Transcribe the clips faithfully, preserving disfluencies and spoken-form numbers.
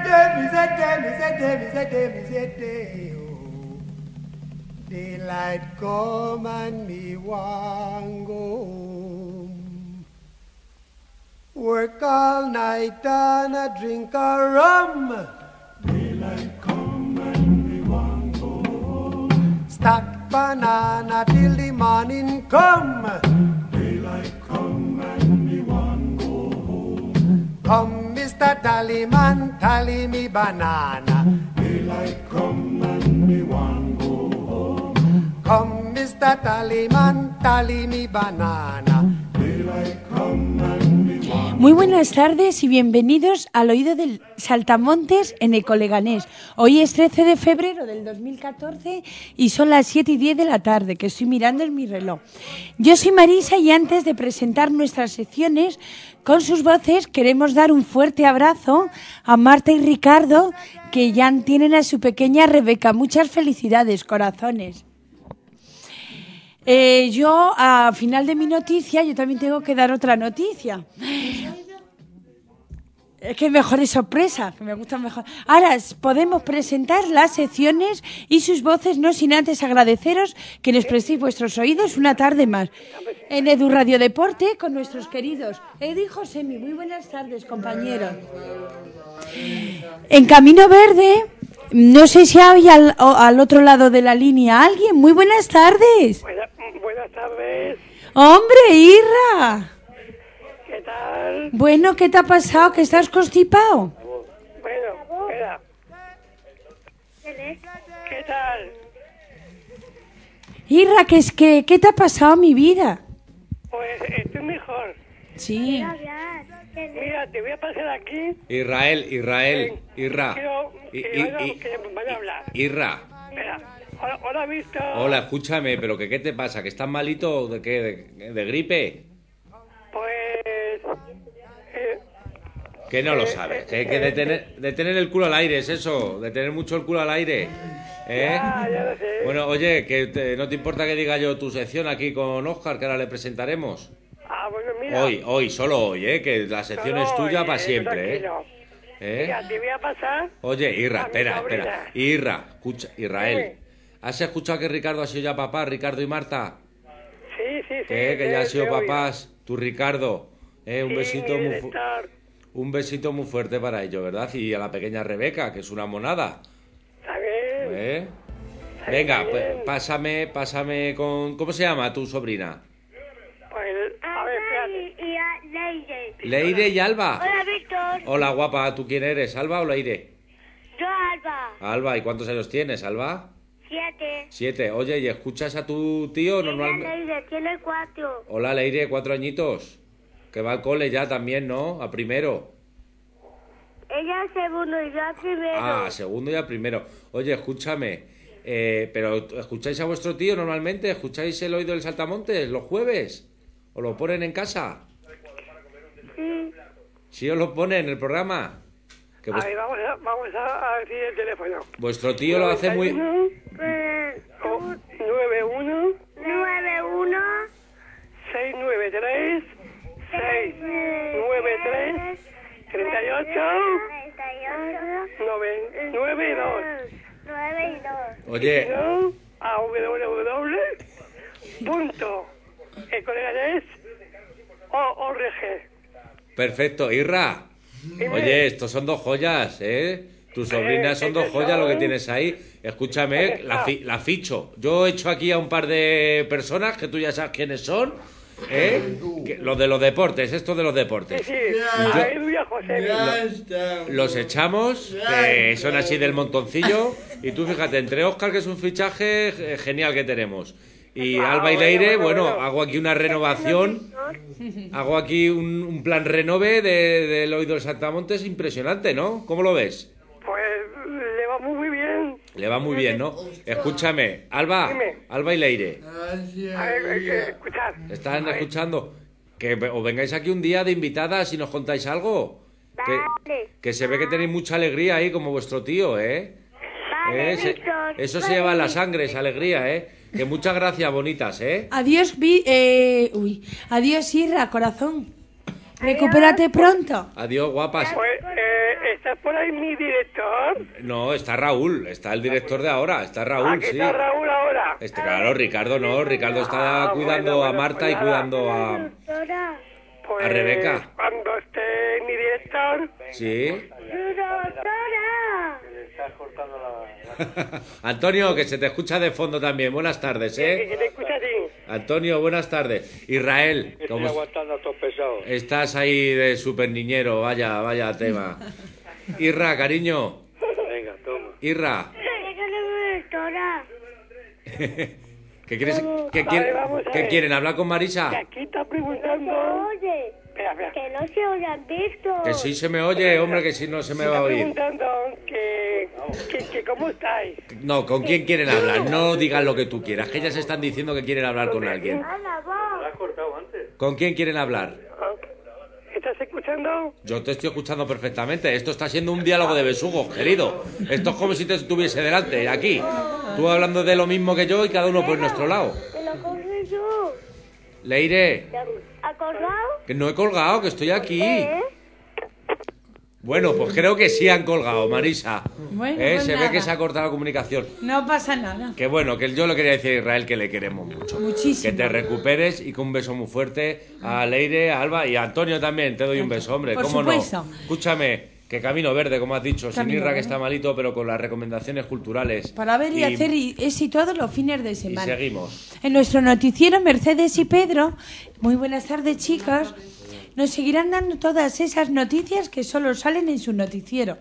Daylight come and me want go home. Work all night and a drink a rum. Daylight come and me want go home. Stack banana till the morning come. Daylight come and me want go home. Come, Mister Tallyman, tally me banana. Daylight come and me want go home. Come, Mister Tallyman, tally me banana. Daylight come and me want. Muy buenas tardes y bienvenidos al Oído del Saltamontes en Ecoleganés. Hoy es trece de febrero del dos mil catorce y son las siete y diez de la tarde, que estoy mirando en mi reloj. Yo soy Marisa y antes de presentar nuestras secciones con sus voces queremos dar un fuerte abrazo a Marta y Ricardo, que ya tienen a su pequeña Rebeca. Muchas felicidades, corazones. Eh, yo, a final de mi noticia, yo también tengo que dar otra noticia. Es que mejor es sorpresa, que me gusta mejor. Ahora podemos presentar las secciones y sus voces, no sin antes agradeceros que nos prestéis vuestros oídos una tarde más. En Edu Radio Deporte con nuestros queridos Edu y Josemi. Muy buenas tardes, compañeros. En Camino Verde, no sé si hay al, al otro lado de la línea alguien. Muy buenas tardes. Buena, buenas tardes. ¡Hombre, Irra! ¿Qué tal? Bueno, ¿qué te ha pasado? ¿Que estás constipado? Bueno, espera. ¿Qué tal? Irra, ¿qué es que qué te ha pasado, mi vida? Pues estoy mejor. Sí. Mira, te voy a pasar aquí. Israel, Israel, Irra. Quiero que, I- vaya- I- que vaya a hablar. Irra. Espera. Hola, hola, visto. Hola, escúchame, pero que qué te pasa, que estás malito de qué, de, de gripe. Pues... Eh, Que no lo sabes, que, que de, tener, de tener el culo al aire es eso, de tener mucho el culo al aire. ¿Eh? ya, ya lo sé. Bueno, oye, que te- no te importa que diga yo tu sección aquí con Óscar, que ahora le presentaremos. Ah, bueno, mira. Hoy, hoy, solo hoy, ¿eh? Que la sección es tuya Oye, para siempre, ¿eh? tranquilo. ¿Eh? Mira, te voy a pasar... Oye, Irra, a mi espera, sobrina. espera. Irra, escucha, Israel. Dime. ¿Has escuchado que Ricardo ha sido ya papá, Ricardo y Marta? Sí, sí, sí. ¿Eh? Que ya te- han sido te oigo. papás, tu Ricardo. ¿Eh? Un Sí, besito mi muy fu- director. un besito muy fuerte para ellos, ¿verdad? Y a la pequeña Rebeca, que es una monada. Está bien. ¿Eh? Está Venga, bien. pues, pásame, pásame con... ¿Cómo se llama tu sobrina? Pues, a ver, espérate. Y a Leire. Leire y Alba. Hola, Víctor. Hola, guapa, ¿tú quién eres? ¿Alba o Leire? Yo, Alba. Alba, ¿y cuántos años tienes, Alba? Siete. Siete. Oye, ¿y escuchas a tu tío Ella, normalmente? Leire, tiene cuatro. Hola, Leire, cuatro añitos. Que va al cole ya también, ¿no? A primero. Ella es segundo y yo a primero. Ah, a segundo y a primero. Oye, escúchame. Eh, ¿Pero escucháis a vuestro tío normalmente? ¿Escucháis el Oído del Saltamontes los jueves? ¿O lo ponen en casa? Sí. ¿Sí os lo ponen en el programa? Que A vues- ver, vamos a, vamos a, a decir el teléfono. vuestro tío lo hace muy... Pues, Oh, nueve uno nueve uno seis nueve tres seis nueve tres treinta y ocho treinta y ocho nueve dos. nueve y dos. Oye, No, a www punto ecoleganés org. perfecto. Irra. Oye, estos son dos joyas, ¿eh? Tus sobrinas son dos joyas lo que tienes ahí. Escúchame, la, fi- la ficho. Yo he hecho aquí a un par de personas que tú ya sabes quiénes son, ¿eh? Que- los de los deportes, estos de los deportes. Sí, a Edu y a José. Los echamos, que son así del montoncillo. Y tú fíjate, entre Óscar, que es un fichaje eh, genial que tenemos, y Ah, Alba y bueno, Leire, bueno, bueno, bueno. hago aquí una renovación. Hago aquí un, un plan renove de- del Oído del Saltamontes impresionante, ¿no? ¿Cómo lo ves? Pues le va muy, muy bien. Le va muy bien, ¿no? Escúchame, Alba, Dime. Alba y Leire, A ver, hay que escuchar. ¿están A ver. escuchando? Que os vengáis aquí un día de invitadas y nos contáis algo. Que, Vale. que se ve que tenéis mucha alegría ahí, como vuestro tío, ¿eh? Vale, ¿Eh? Se- Víctor. eso se lleva en la sangre, esa alegría, ¿eh? Que muchas gracias, bonitas, ¿eh? Adiós, vi, eh, uy, adiós, Irra, corazón. Recupérate pronto. Adiós, guapas. Pues, eh, ¿está por ahí mi director? No, está Raúl, está el director de ahora, está Raúl, Aquí sí. está Raúl ahora. Este, claro, Ricardo no, Ricardo está Ah, cuidando bueno, a bueno, Marta pues y nada. cuidando a... Doctora. Pues, ¿A Rebeca? Cuando esté mi director. Sí. Doctora. Antonio, que se te escucha de fondo también, buenas tardes, Que, ¿eh? que te escucha a ti. Antonio, buenas tardes. Israel, Estoy ¿cómo aguantando a estos pesados. estás ahí de super niñero? Vaya, vaya tema. Irra, cariño. Venga, toma. Irra, Doctora. ¿qué quieres? ¿Qué, Vale, quiere- vamos a ¿qué ver. quieren? ¿Hablar con Que Marisa? aquí está No se preguntando. oye. Espera, espera. Que no se oyan visto. Que sí se me oye, hombre, que sí no se me va a Está oír. preguntando que, que, que cómo estáis. No, ¿con quién quieren hablar? No digan lo que tú quieras, que ellas están diciendo que quieren hablar con alguien. Ana, vos. ¿Con quién quieren hablar? ¿Estás escuchando? Yo te estoy escuchando perfectamente. Esto está siendo un diálogo de besugos, querido. Esto es como si te estuviese delante, aquí. Tú hablando de lo mismo que yo y cada uno por nuestro lado. Te lo cogí yo. Leire, ¿Ha colgado? que no he colgado, que estoy aquí. ¿Eh? Bueno, pues creo que sí han colgado, Marisa. Bueno, ¿Eh? pues Se ve nada. que se ha cortado la comunicación. No pasa nada. Que bueno, que yo le quería decir a Israel que le queremos mucho. Muchísimo. Que te recuperes y con un beso muy fuerte a Leire, a Alba y a Antonio también. Te doy un beso, hombre. Por ¿Cómo supuesto. no? Escúchame, que camino verde, como has dicho. Sin Camino Irra, que verde. está malito, pero con las recomendaciones culturales. Para ver y, hacer y, eso y todos los fines de Y semana. seguimos. En nuestro noticiero, Mercedes y Pedro, muy buenas tardes, chicos, nos seguirán dando todas esas noticias que solo salen en su noticiero.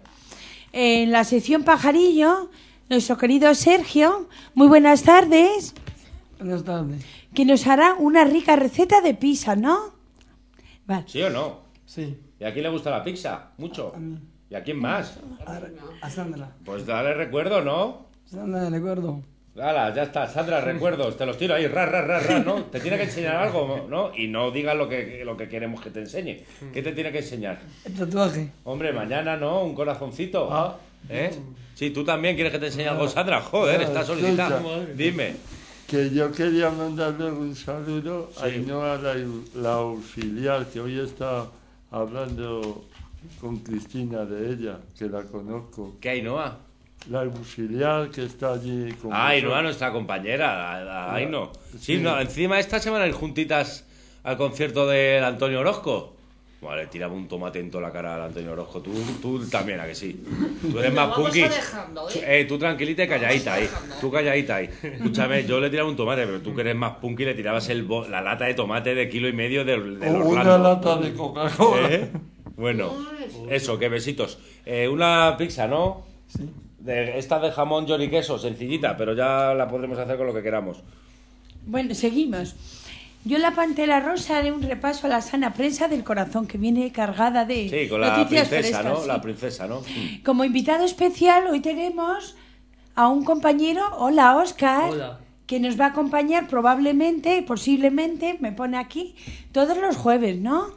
En la sección Pajarillo, nuestro querido Sergio, muy buenas tardes, Buenas tardes. que nos hará una rica receta de pizza, ¿no? Vale. ¿Sí o no? Sí, ¿Y a quién le gusta la pizza? Mucho. ¿Y a quién más? a, a Sandra. Pues dale recuerdo, ¿no? Sandra, de acuerdo. Hala, ya está, Sandra, recuerdos, te los tiro ahí, ra, ra, ra, ra, ¿no? Te tiene que enseñar algo, ¿no? Y no digas lo que, lo que queremos que te enseñe. ¿Qué te tiene que enseñar? El tatuaje. Hombre, mañana, ¿no? Un corazoncito. Ah. ¿Eh? Sí, tú también quieres que te enseñe algo, Sandra. Joder, Ah, estás solicitada. escucha. Dime. Que yo quería mandarle un saludo a Sí. Ainhoa, la, la auxiliar, que hoy está hablando con Cristina de ella, que la conozco. ¿Qué hay, Noa? La auxiliar que está allí con Ah, Ainhoa, vosotros. nuestra compañera, la- la Aino. Sí, Sí. no, encima esta se van a ir juntitas al concierto del Antonio Orozco. Vale, tiraba un tomate en toda la cara al Antonio Orozco. Tú, tú también, ¿a que sí? Tú eres más punky. Eh, tú tranquilita y calladita ahí. Tú calladita ahí. Escúchame, yo le tiraba un tomate, pero tú que eres más punky le tirabas el bo- la lata de tomate de kilo y medio del, del O una Orlando. lata de Coca-Cola. ¿Eh? Bueno, eso, que besitos. Eh, una pizza, ¿no? Sí. De, esta de jamón, york y queso, sencillita, pero ya la podremos hacer con lo que queramos. Bueno, seguimos. Yo en la Pantera Rosa haré un repaso a la sana prensa del corazón, que viene cargada de Sí, con la noticias princesa, frescas, ¿no? sí. La princesa, ¿no? Mm. Como invitado especial, hoy tenemos a un compañero, hola Óscar, Hola. que nos va a acompañar probablemente, posiblemente, me pone aquí, todos los jueves, ¿no?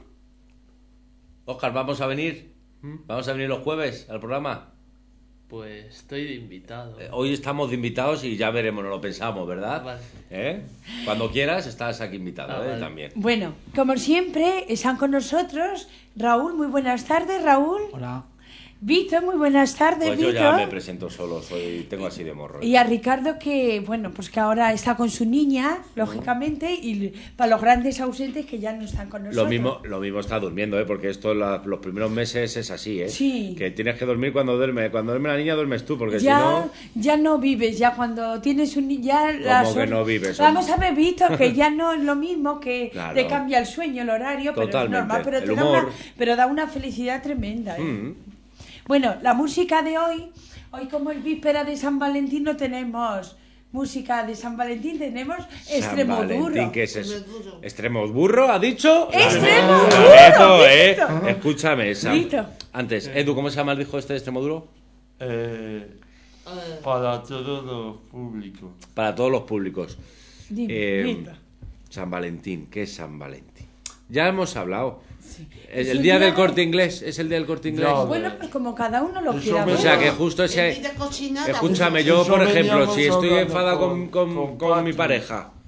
Óscar, ¿vamos a venir? ¿Vamos a venir los jueves al programa? Pues estoy de invitado. Eh, Hoy estamos de invitados y ya veremos, no lo pensamos, ¿verdad? Vale. ¿Eh? Cuando quieras, estás aquí invitado, Ah, ¿eh? vale. También. Bueno, como siempre, están con nosotros Raúl, muy buenas tardes, Raúl. Hola. Víctor, muy buenas tardes, Pues yo Víctor. ya me presento solo, soy, tengo así de morro. Y a Ricardo que, bueno, pues que ahora está con su niña, lógicamente, y para los grandes ausentes que ya no están con nosotros. Lo mismo, lo mismo está durmiendo, ¿eh? Porque esto la- los primeros meses es así, ¿eh? Sí. Que tienes que dormir cuando duerme. Cuando duerme la niña, duermes tú, porque ya, si no... ya no vives, ya cuando tienes un niño, ya las que hor- no vives, Vamos hombre? a ver, Víctor, que ya no es lo mismo, que Claro. te cambia el sueño, el horario, pero es Totalmente. normal, pero, El te da humor. una, pero da una felicidad tremenda, ¿eh? Mm. Bueno, la música de hoy, hoy como es víspera de San Valentín no tenemos música de San Valentín, tenemos San Extremoduro. Valentín, ¿qué es eso? ¿Extremoduro, ha dicho? ¡Extremoduro, Laredo, ¿eh? Víctor! Escúchame, Sam. Víctor. Antes, Edu, ¿cómo se llama el hijo este de Extremoduro? Eh, para todos los públicos. Para todos los públicos. Dime, Eh, Víctor. San Valentín, ¿qué es San Valentín? Ya hemos hablado. El, Es el un día día del de- Corte Inglés, ¿es el día del Corte Inglés? Ya, Bueno, pues como cada uno lo Eso quiera me- ver. O sea, que justo ese... Escúchame, yo, Eso por ejemplo, veníamos si estoy hablando enfadado con, con- con, con con mi Patri. pareja, si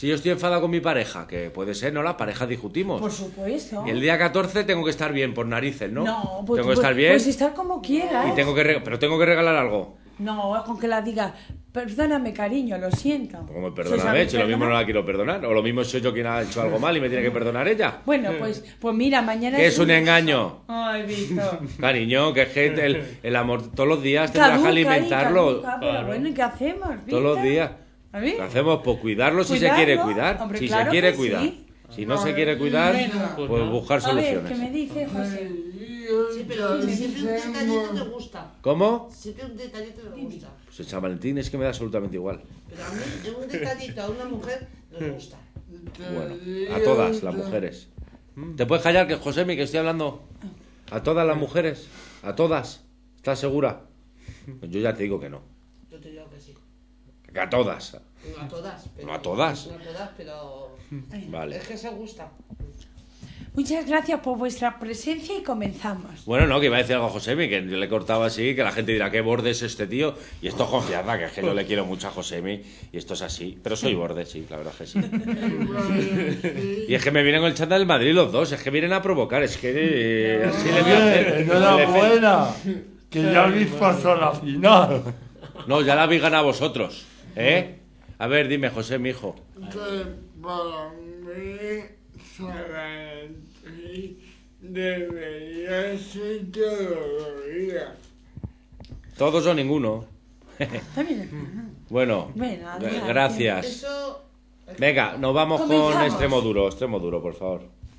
Si yo estoy enfadado con mi pareja, que puede ser, ¿no? Las parejas discutimos. Por supuesto. Y el día catorce tengo que estar bien, por narices, ¿no? No, pues tengo que tú- estar bien. Pues estar como quieras. Y tengo que re- pero tengo que regalar algo. No, con que la diga, perdóname, cariño, lo siento. Como ¿Se perdóname, sabe si lo mismo no perdonar? la quiero perdonar. O lo mismo soy yo quien ha hecho algo mal y me tiene que perdonar ella. Bueno, pues, pues mira, mañana... Que es un engaño. Ay, Víctor. Cariño, que es que el, el amor todos los días tendrás que Caduca, alimentarlo. caduca, pero bueno, ¿y qué hacemos, Víctor? Todos los días. ¿A mí? ¿Qué hacemos? Pues cuidarlo si se ¿Cuidarlo? quiere cuidar. Hombre, si claro se quiere que cuidar. sí. Si no se quiere cuidar, Bueno. pues buscar A ver, ¿qué soluciones. me dice José? Sí, pero siempre un detallito te gusta. ¿Cómo? Siempre un detallito te gusta. Pues el San Valentín es que me da absolutamente igual. Pero a mí un detallito a una mujer nos gusta. Bueno, a todas las mujeres. ¿Te puedes callar, que Josemi, que estoy hablando? ¿A todas las mujeres? ¿A todas? ¿Estás segura? Pues yo ya te digo que no. Yo te digo que sí. Que a todas. No a todas. Pero, No a todas. No a todas, pero... Vale. Es que se gusta. Muchas gracias por vuestra presencia y comenzamos. Bueno, no, que iba a decir algo a Josemi, que yo le cortaba así, que la gente dirá, qué borde es este tío. Y esto es confianza, que es que yo le quiero mucho a Josemi, y esto es así. Pero soy borde, sí, la verdad es que sí. Y es que me vienen con el chándal del Madrid los dos, es que vienen a provocar, es que eh, así le voy a hacer. Enhorabuena, que ya habéis pasado la final. No, ya la habéis ganado vosotros, ¿eh? A ver, dime, José, mi hijo. Que para mí San Valentín debería ser todos los días. ¿Todos o ninguno? Bueno, Bueno, g- adelante. gracias. Eso... Venga, nos vamos con Comenzamos. extremo duro, extremo duro, por favor.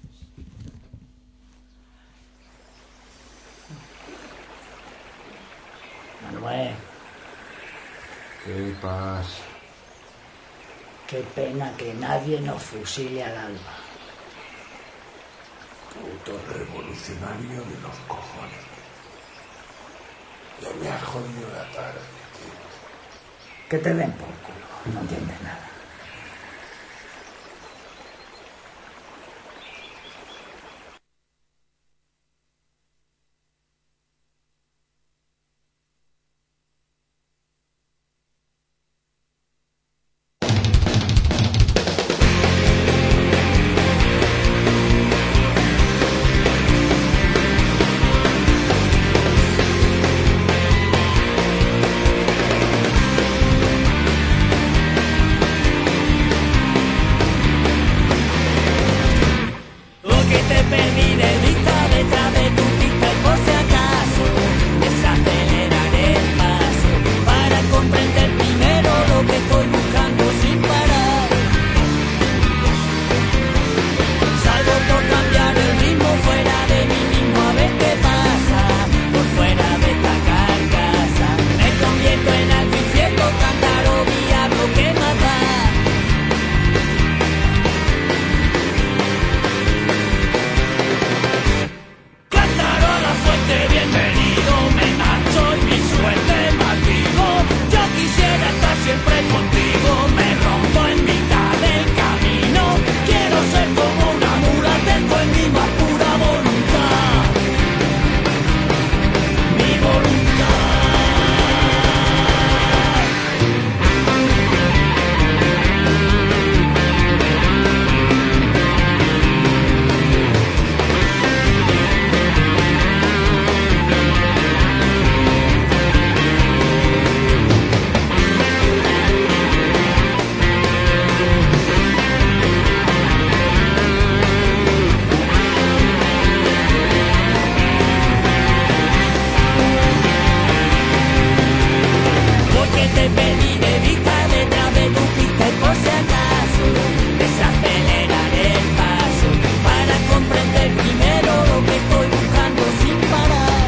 Manuel, ¿Qué pasa? qué pena que nadie nos fusile al alba. Puto revolucionario de los cojones. Ya me has jodido la tarde, tío. Que te den por culo, no entiendes nada. Lo que te perdí de vista detrás de tu pista y por si acaso desacelerar el paso para comprender primero lo que estoy buscando sin parar. Salgo por cambiar el ritmo fuera de mí mismo a ver qué pasa por fuera de esta carcasa. Me convierto en algo infierno, cántaro, diablo que matar. Cántaro a la fuente, bienvenido, me marcho y mi suerte maldigo. Yo quisiera estar siempre contigo, me rompo en mitad del camino. Quiero ser como una mula, tengo en mi más pura voluntad. Mi voluntad. Porque te perdí de vista detrás de tu pista y por si acaso desacelerar el paso para comprender primero lo que estoy buscando sin parar.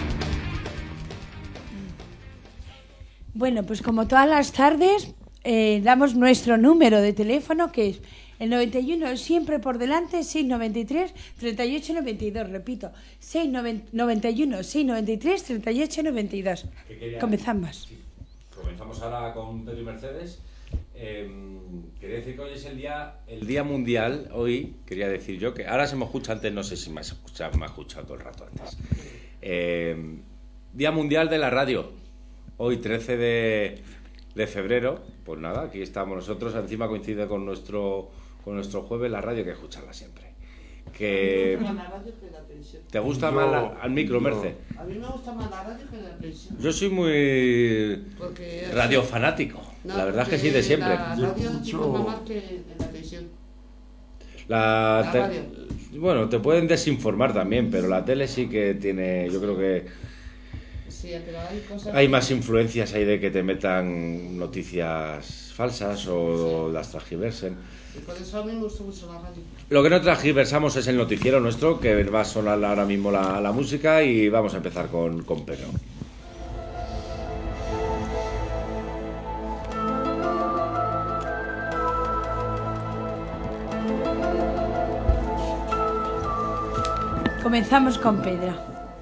Bueno, pues como todas las tardes, eh, damos nuestro número de teléfono, que es el noventa y uno, siempre por delante, seiscientos noventa y tres, treinta y ocho noventa y dos. Repito, seiscientos noventa y uno, seiscientos noventa y tres, treinta y ocho noventa y dos. ¿Qué quería? Comenzamos. Comenzamos ahora con Pedro y Mercedes. Eh, quería decir que hoy es el día, el día mundial, hoy, quería decir yo, que ahora se me escucha antes, no sé si me has escuchado, me has escuchado todo el rato antes. Eh, día mundial de la radio. Hoy, trece de de febrero, pues nada, aquí estamos nosotros, encima coincide con nuestro con nuestro jueves, la radio, que escucharla siempre. Que A mí me gusta más la radio que la televisión. ¿Te gusta Yo- más la- al micro, yo- Merce? A mí me gusta más la radio que la televisión. Yo soy muy Porque- radiofanático, No, la verdad es que porque sí, de siempre. La radio se informa más que en la televisión. La La te- radio. Bueno, te pueden desinformar también, pero la tele sí que tiene, yo creo que Sí, pero hay cosas... hay más influencias ahí de que te metan noticias falsas o las transgiversen. Y por eso a mí me gusta mucho la radio. Lo que no transgiversamos es el noticiero nuestro, que va a sonar ahora mismo la, la música, y vamos a empezar con, con Pedro. Comenzamos con Pedro.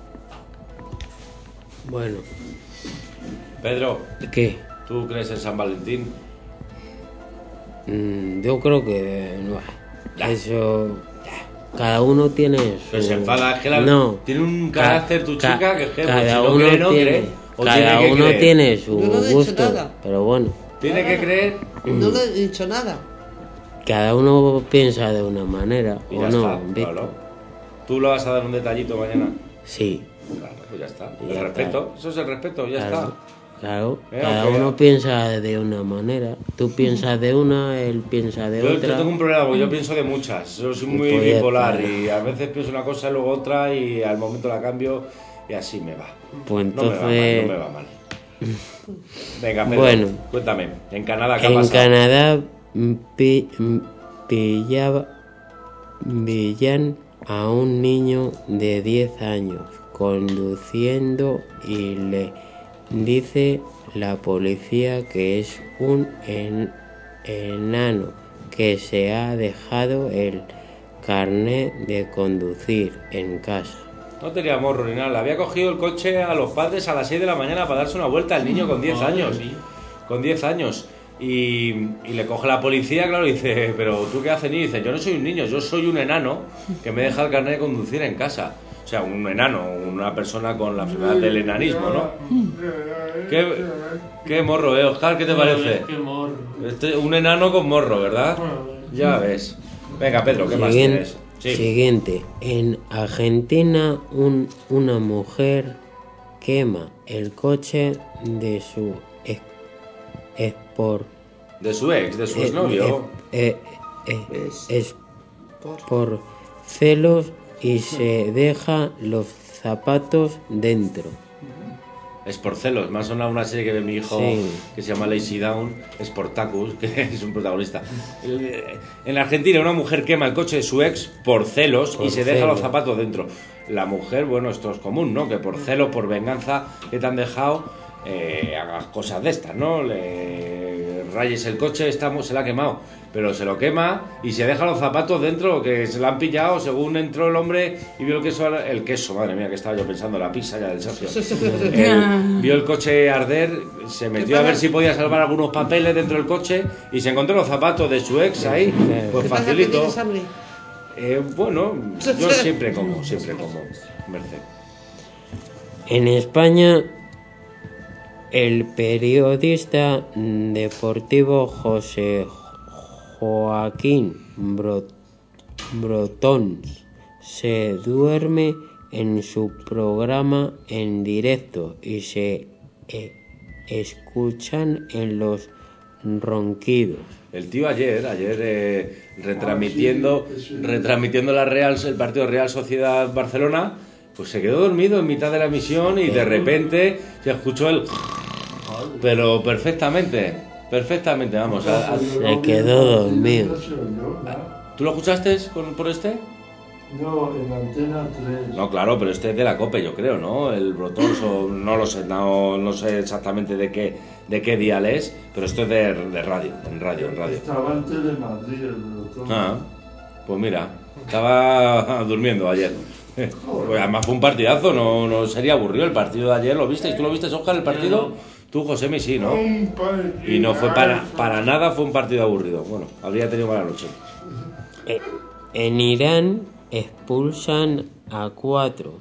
Bueno, Pedro, ¿qué? ¿tú crees en San Valentín? Mm, yo creo que no. Eso. Cada uno tiene su. Pero se enfada, es que la- no. tiene un Ca- carácter tu ca- chica que es que, pues, cada si no uno cree, no tiene, cree, o cada tiene que uno creer. tiene su Yo no le he dicho gusto, nada. pero bueno, Tiene que creer. No le he dicho nada. cada uno piensa de una manera Y o ya no. está, Víctor. claro. ¿Tú le vas a dar un detallito mañana? Sí, Claro, pues ya está. Y El ya respeto, eso es el respeto, ya claro, está. claro. Eh, Cada aunque- uno piensa de una manera. Tú piensas de una, él piensa de Yo, yo otra. tengo un problema, porque yo pienso de muchas. Yo soy muy Pues ya bipolar está. y a veces pienso una cosa y luego otra y al momento la cambio y así me va. Pues No me va mal, entonces. no me va mal. Venga, Pedro, Bueno. cuéntame. En Canadá, ¿qué ha En pasado? Canadá mm, pi- mm, pillaba, pillan a un niño de diez años conduciendo y le dice la policía que es un en- enano que se ha dejado el carnet de conducir en casa. No tenía morro ni nada. Le había cogido el coche a los padres a las seis de la mañana para darse una vuelta al niño con diez Madre años. mía. Con diez años. Y, y le coge la policía, claro, y dice, pero ¿tú qué haces, niño? Y dice, yo no soy un niño, yo soy un enano que me deja el carnet de conducir en casa. O sea, un enano, una persona con la enfermedad del enanismo, ¿no? ¿Qué, qué morro, eh, Oscar? ¿Qué te parece? Qué morro. Este, un enano con morro, ¿verdad? Ya ves. Venga, Pedro, ¿qué más Siguien- tienes? Sí. Siguiente. En Argentina, un, una mujer quema el coche de su ex, ex por, De su ex, de su eh, exnovio. eh, eh, eh, es por celos y se deja los zapatos dentro. Es por celos, me ha sonado una serie que ve mi hijo Sí. que se llama Lazy Down, Sportacus, que es un protagonista. En Argentina una mujer quema el coche de su ex por celos Por y se deja celos. los zapatos dentro. La mujer, bueno, esto es común, ¿no? Que por celos, por venganza que te han dejado, eh, hagas cosas de estas, ¿no? Le rayes el coche, estamos, se la ha quemado, pero se lo quema y se deja los zapatos dentro, que se la han pillado según entró el hombre y vio el queso, el queso, madre mía, que estaba yo pensando, la pizza ya del Sergio. El- vio el coche arder, se metió a ver si podía salvar algunos papeles dentro del coche y se encontró los zapatos de su ex ahí, pues ¿Qué pasa, que facilito. tienes hambre? Eh, bueno, yo siempre como, siempre como, Merced. En España, el periodista deportivo José Joaquín Bro- Brotons se duerme en su programa en directo y se eh, escuchan en los ronquidos. El tío ayer, ayer eh, retransmitiendo, retransmitiendo la Real, el partido Real Sociedad Barcelona, pues se quedó dormido en mitad de la emisión y de repente se escuchó el... Pero perfectamente, perfectamente, vamos. A, a- Se quedó dormido. ¿Tú lo escuchaste con, por este? No, en Antena tres. No, claro, pero este es de la COPE, yo creo, ¿no? El Brotons, o no lo sé, no, no sé exactamente de qué, de qué dial es, pero esto es de, de radio, en radio, en radio. Estaba en Telemadrid el Brotón. Ah, pues mira, estaba durmiendo ayer. Pues además fue un partidazo, no, no sería aburrido el partido de ayer, ¿lo visteis? ¿Tú lo viste, Oscar, el partido? Tú, Josemi, sí, ¿no? Un partidazo. Y no fue para, para nada, fue un partido aburrido. Bueno, habría tenido mala noche. Eh, En Irán expulsan a cuatro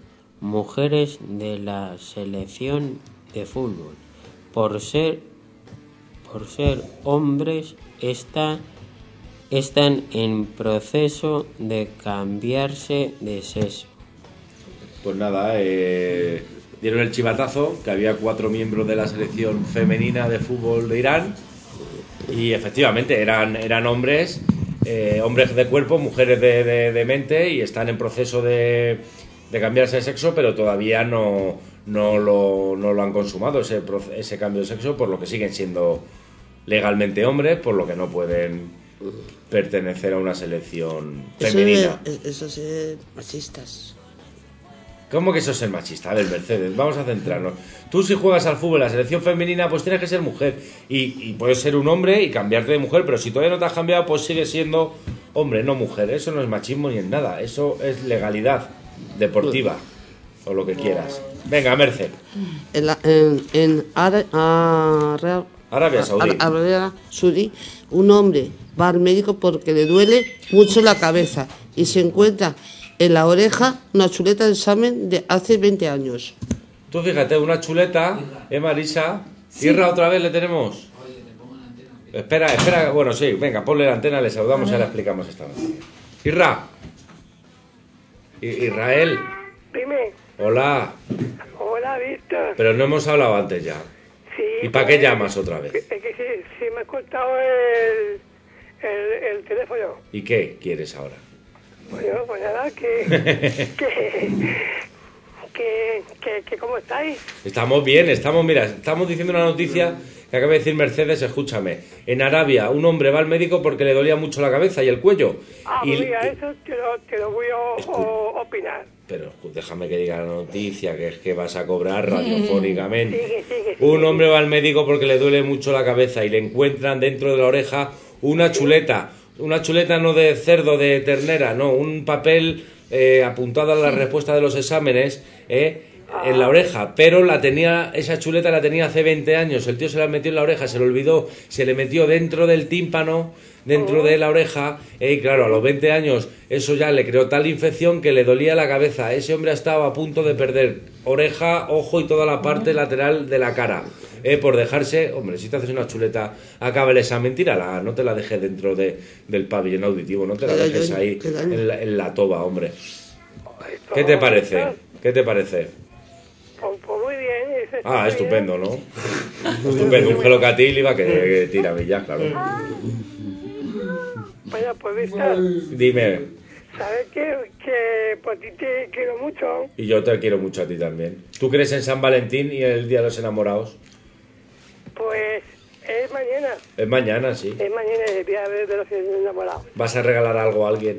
mujeres de la selección de fútbol por ser por ser hombres, está, están en proceso de cambiarse de sexo. Pues nada, eh, dieron el chivatazo, que había cuatro miembros de la selección femenina de fútbol de Irán, y efectivamente eran, eran hombres, eh, hombres de cuerpo, mujeres de, de, de mente, y están en proceso de, de cambiarse de sexo, pero todavía no, no, lo, no lo han consumado ese, ese cambio de sexo, por lo que siguen siendo legalmente hombres, por lo que no pueden pertenecer a una selección femenina. Eso, es, eso es machistas. ¿Cómo que eso es ser machista? A ver, Mercedes, vamos a centrarnos. Tú, si juegas al fútbol, la selección femenina, pues tienes que ser mujer. Y, y puedes ser un hombre y cambiarte de mujer, pero si todavía no te has cambiado, pues sigues siendo hombre, no mujer. Eso no es machismo ni es nada. Eso es legalidad deportiva, o lo que quieras. Venga, Merced. En, la, en, en Ara, Ara, Arabia Saudí. Arabia Saudí, un hombre va al médico porque le duele mucho la cabeza y se encuentra en la oreja una chuleta de examen de hace veinte años. Tú fíjate, una chuleta, ¿eh, Marisa? Sí. Irra, otra vez le tenemos. Espera, espera, bueno, sí, venga, ponle la antena, le saludamos y ya le explicamos esta vez. Irra. I- Israel. Dime. Hola. Hola, Víctor. Pero no hemos hablado antes ya. Sí. ¿Y para qué llamas otra vez? Es que sí, sí me ha cortado el, el, el teléfono. ¿Y qué quieres ahora? Bueno, pues nada, que... que, que, que, que ¿cómo estáis? Estamos bien, estamos, mira, estamos diciendo una noticia que acaba de decir Mercedes, escúchame. En Arabia, un hombre va al médico porque le dolía mucho la cabeza y el cuello. Ah, y, pues mira, y- eso te lo, te lo voy a o- opinar. Pero déjame que diga la noticia, que es que vas a cobrar radiofónicamente. Sigue, sigue, sigue. Un hombre va al médico porque le duele mucho la cabeza y le encuentran dentro de la oreja una chuleta. Una chuleta no de cerdo, de ternera, no, un papel eh, apuntado a la respuesta de los exámenes eh, en la oreja. Pero la tenía, esa chuleta la tenía hace veinte años. El tío se la metió en la oreja, se le olvidó, se le metió dentro del tímpano, dentro de la oreja. eh, y claro, a los veinte años eso ya le creó tal infección que le dolía la cabeza. Ese hombre estaba a punto de perder oreja, ojo y toda la parte lateral de la cara. Eh, por dejarse, hombre, si te haces una chuleta, acaba el examen, tírala, no te la dejes dentro de, del pabellón auditivo, no te la Qué dejes daño, ahí qué daño. en la, en la toba, hombre. ¿Qué te parece? ¿Qué te parece? Pues, pues muy bien. Eso está Ah, muy estupendo, ¿no? Estupendo, un gelocatil iba que, que tira villas, claro. bien. Bueno, pues Víctor, Dime, ¿sabes qué? Que por ti te quiero mucho. y yo te quiero mucho a ti también. ¿Tú crees en San Valentín y el Día de los Enamorados? Pues es mañana. Es mañana, sí. Es mañana el día de de los enamorados. ¿Vas a regalar algo a alguien?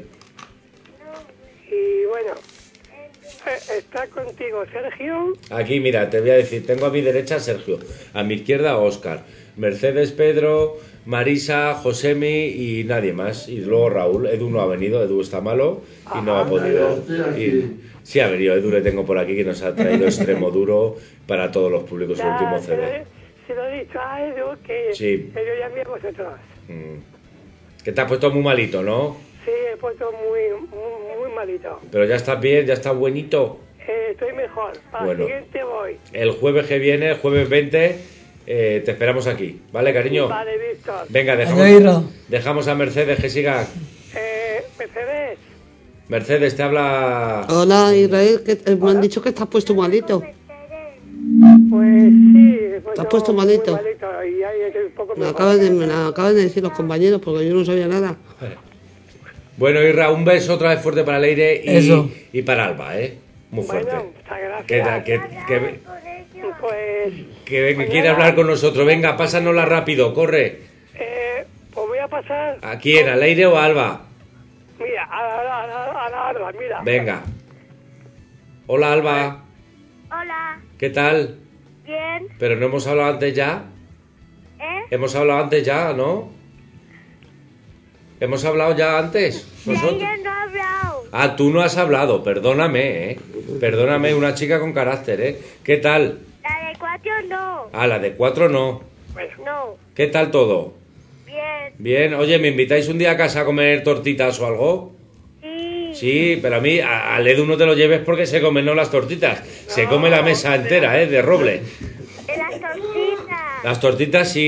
Y bueno, eh, está contigo Sergio. Aquí, mira, te voy a decir, tengo a mi derecha a Sergio, a mi izquierda a Óscar, Mercedes, Pedro, Marisa, Josemi y nadie más. Y luego Raúl. Edu no ha venido, Edu está malo y no ha podido ir. Sí ha venido, Edu le tengo por aquí que nos ha traído extremo duro para todos los públicos el último se, C lo, D. he- se lo he dicho a Edu que, Sí. que yo llamé a vosotros. Mm. Que te has puesto muy malito, ¿no? Sí, he puesto muy, muy, muy malito. Pero ya estás bien, ya estás buenito. Eh, estoy mejor. Para Bueno. el siguiente voy. El jueves que viene, el jueves veinte, eh, te esperamos aquí. ¿Vale, cariño? Vale, Víctor. Venga, Adiós, dejamos, Irra. dejamos a Mercedes que siga. Eh, Mercedes. Mercedes, te habla... Hola Israel, que eh, me han dicho que estás puesto malito. Pues sí, pues ¿Te has yo puesto muy malito? malito y ahí es un poco Me mejor. acaban de, me lo acaban de decir los compañeros porque yo no sabía nada. Bueno, Irra, un beso otra vez fuerte para Leire y, Eso. y para Alba, ¿eh? Muy fuerte. Bueno, muchas gracias. Que, que, que, Pues, que, que pues quiere nada, hablar con nosotros. Venga, pásanosla rápido, corre. eh, pues voy a pasar. ¿A quién? ¿A Leire o a Alba? Mira, a la, a la, a la Alba, mira. Venga. Hola, Alba. Hola, ¿Qué tal? bien, Pero no hemos hablado antes ya. ¿eh? Hemos hablado antes ya, ¿no? ¿Hemos hablado ya antes? Nosotros. Ella no ha hablado. Ah, tú no has hablado, perdóname, ¿eh? Perdóname, una chica con carácter, ¿eh? ¿Qué tal? La de cuatro no. Ah, la de cuatro no. No, ¿Qué tal todo? bien, Bien, oye, ¿me invitáis un día a casa a comer tortitas o algo? sí. Sí, pero a mí, a- al Edu no te lo lleves porque se comen no las tortitas. Se come la mesa entera, ¿eh? De roble. De las tortitas. Las tortitas sí.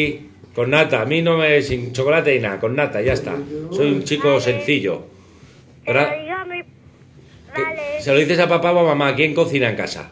Con nata, a mí no me... sin chocolate y nada, con nata, ya está. Soy un chico sencillo. Ahora, Dígame, ¿qué- ¿se lo dices a papá o a mamá? ¿Quién cocina en casa?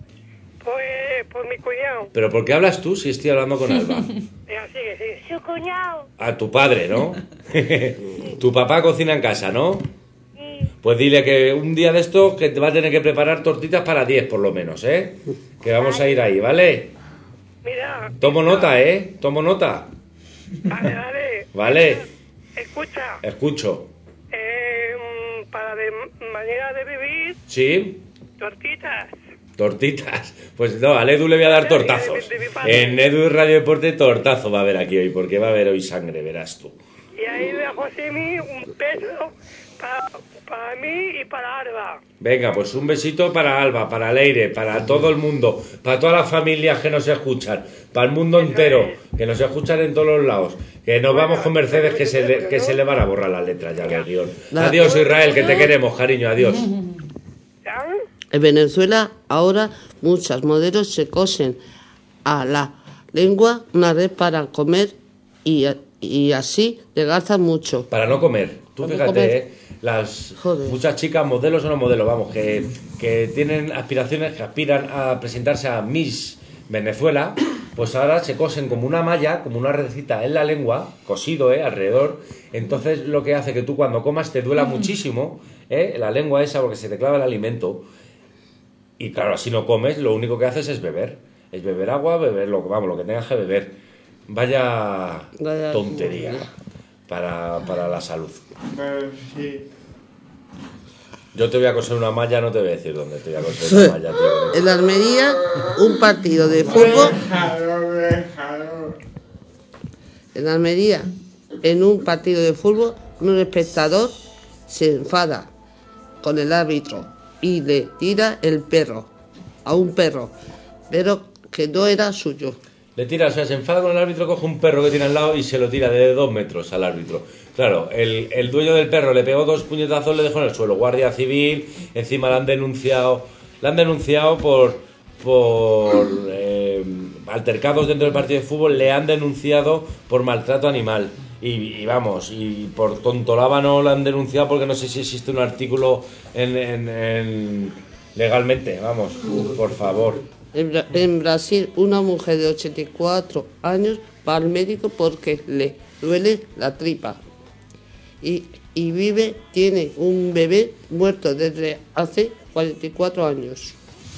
Pues, pues mi cuñado. ¿Pero por qué hablas tú si estoy hablando con Alba? Ya, sigue, sigue. su cuñado. A tu padre, ¿no? Tu papá cocina en casa, ¿no? Pues dile que un día de esto que te va a tener que preparar tortitas para diez por lo menos, ¿eh? Que vamos a ir ahí, ¿vale? Mira, Tomo nota, ¿eh? Tomo nota. dale, dale. ¿Vale? Escucha, Escucho. eh, mm, para de manera de vivir, ¿Sí? tortitas. Tortitas. Pues no, al Edu le voy a dar tortazos. En Edu Radio Deporte tortazo va a haber aquí hoy, porque va a haber hoy sangre, verás tú. Y ahí de Josemi un peso para, para mí y para Alba. Venga, pues un besito para Alba, para Leire, para todo el mundo, para todas las familias que nos escuchan, para el mundo entero, que nos escuchan en todos los lados. Que nos vamos con Mercedes, que se le, que se le van a borrar las letras ya del guión. Adiós, Israel, que te queremos, cariño, adiós. En Venezuela ahora muchas modelos se cosen a la lengua una red para comer y, y así le gastan mucho. Para no comer. Tú Para no fíjate, comer. ¿eh? Las muchas chicas, modelos o no modelos, vamos, que, que tienen aspiraciones, que aspiran a presentarse a Miss Venezuela, pues ahora se cosen como una malla, como una redecita en la lengua, cosido, ¿eh? Alrededor. Entonces lo que hace que tú cuando comas te duela muchísimo, ¿eh? La lengua esa, porque se te clava el alimento. Y claro, así no comes, lo único que haces es beber. Es beber agua, beber lo, vamos, lo que tengas que beber. Vaya, Vaya tontería para, para la salud. Pero sí. Yo te voy a coser una malla, no te voy a decir dónde te voy a coser una malla, tío. En Almería, un partido de fútbol. Déjalo, déjalo. En Almería, en un partido de fútbol, un espectador se enfada con el árbitro y le tira el perro a un perro, pero que no era suyo. Le tira, o sea, se enfada con el árbitro, coge un perro que tiene al lado y se lo tira de dos metros al árbitro. Claro, el, el dueño del perro le pegó dos puñetazos, le dejó en el suelo. Guardia Civil, encima le han denunciado, le han denunciado por, por eh, altercados dentro del partido de fútbol, le han denunciado por maltrato animal. Y, y vamos, y por tontolábano lo han denunciado porque no sé si existe un artículo en, en, en legalmente, vamos, por favor. En, Bra- en Brasil, una mujer de ochenta y cuatro años va al médico porque le duele la tripa. Y, y vive, tiene un bebé muerto desde hace cuarenta y cuatro años.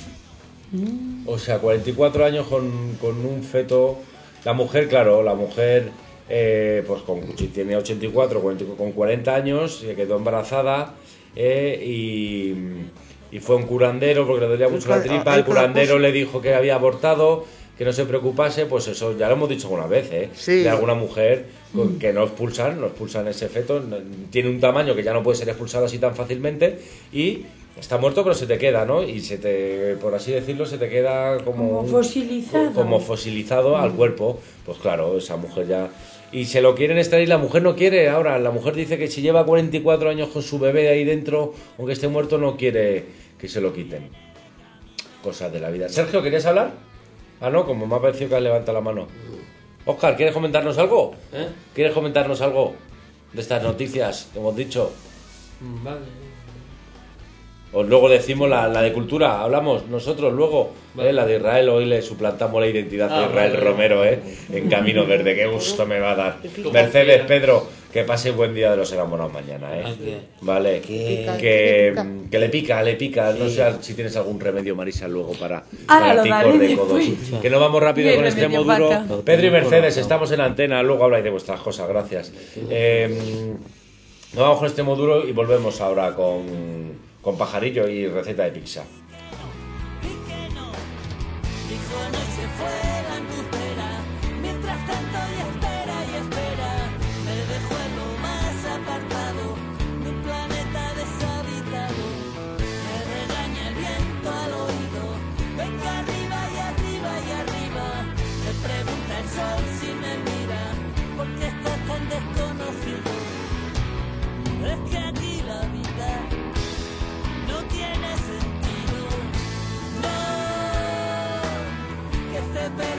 O sea, cuarenta y cuatro años con, con un feto. La mujer, claro, la mujer, eh, pues con, si tiene ochenta y cuatro, cuarenta, con cuarenta años, se quedó embarazada eh, y, y fue un curandero porque le dolía mucho la tripa. El curandero le dijo que había abortado, que no se preocupase, pues eso ya lo hemos dicho alguna vez, ¿eh? Sí. De alguna mujer con- que no expulsan, no expulsan ese feto, no- tiene un tamaño que ya no puede ser expulsado así tan fácilmente y está muerto pero se te queda, ¿no? Y se te, por así decirlo, se te queda como... Como un- fosilizado. como fosilizado al cuerpo. Pues claro, esa mujer ya... Y se lo quieren extraer, la mujer no quiere ahora. La mujer dice que si lleva cuarenta y cuatro años con su bebé ahí dentro, aunque esté muerto, no quiere que se lo quiten. Cosas de la vida. Sergio, ¿querías hablar? Ah, no, como me ha parecido que has levantado la mano. Óscar, ¿quieres comentarnos algo? ¿Eh? ¿Quieres comentarnos algo de estas noticias que hemos dicho? Mm, Vale. O luego decimos la, la de cultura, hablamos nosotros luego, Vale. ¿eh? La de Israel, hoy le suplantamos la identidad Ah, de Israel vale. Romero, ¿eh? En Camino Verde, qué gusto me va a dar. Como Mercedes, quiera. Pedro, que pase buen día de los enamorados mañana, ¿eh? ¿A qué? Vale, Que- que, que le pica, le pica, no sé si tienes algún remedio, Marisa, luego para, Ah, para lo picos daré de codos. después. Que no vamos rápido Qué con extremo remedio duro. vaca. Pedro y Mercedes, estamos en antena, luego habláis de vuestras cosas, gracias. Eh, nos vamos con extremo duro y volvemos ahora con, con Pajarillo y receta de pizza. Dijo no se fue la embustera, mientras tanto y espera y espera, me dejó en lo más apartado de un planeta deshabitado. Me regaña el viento al oído, vengo arriba y arriba y arriba. Me pregunta el sol si me mira, ¿por qué estás tan desconocido? Es que aquí la vida no tiene sentido. No, que este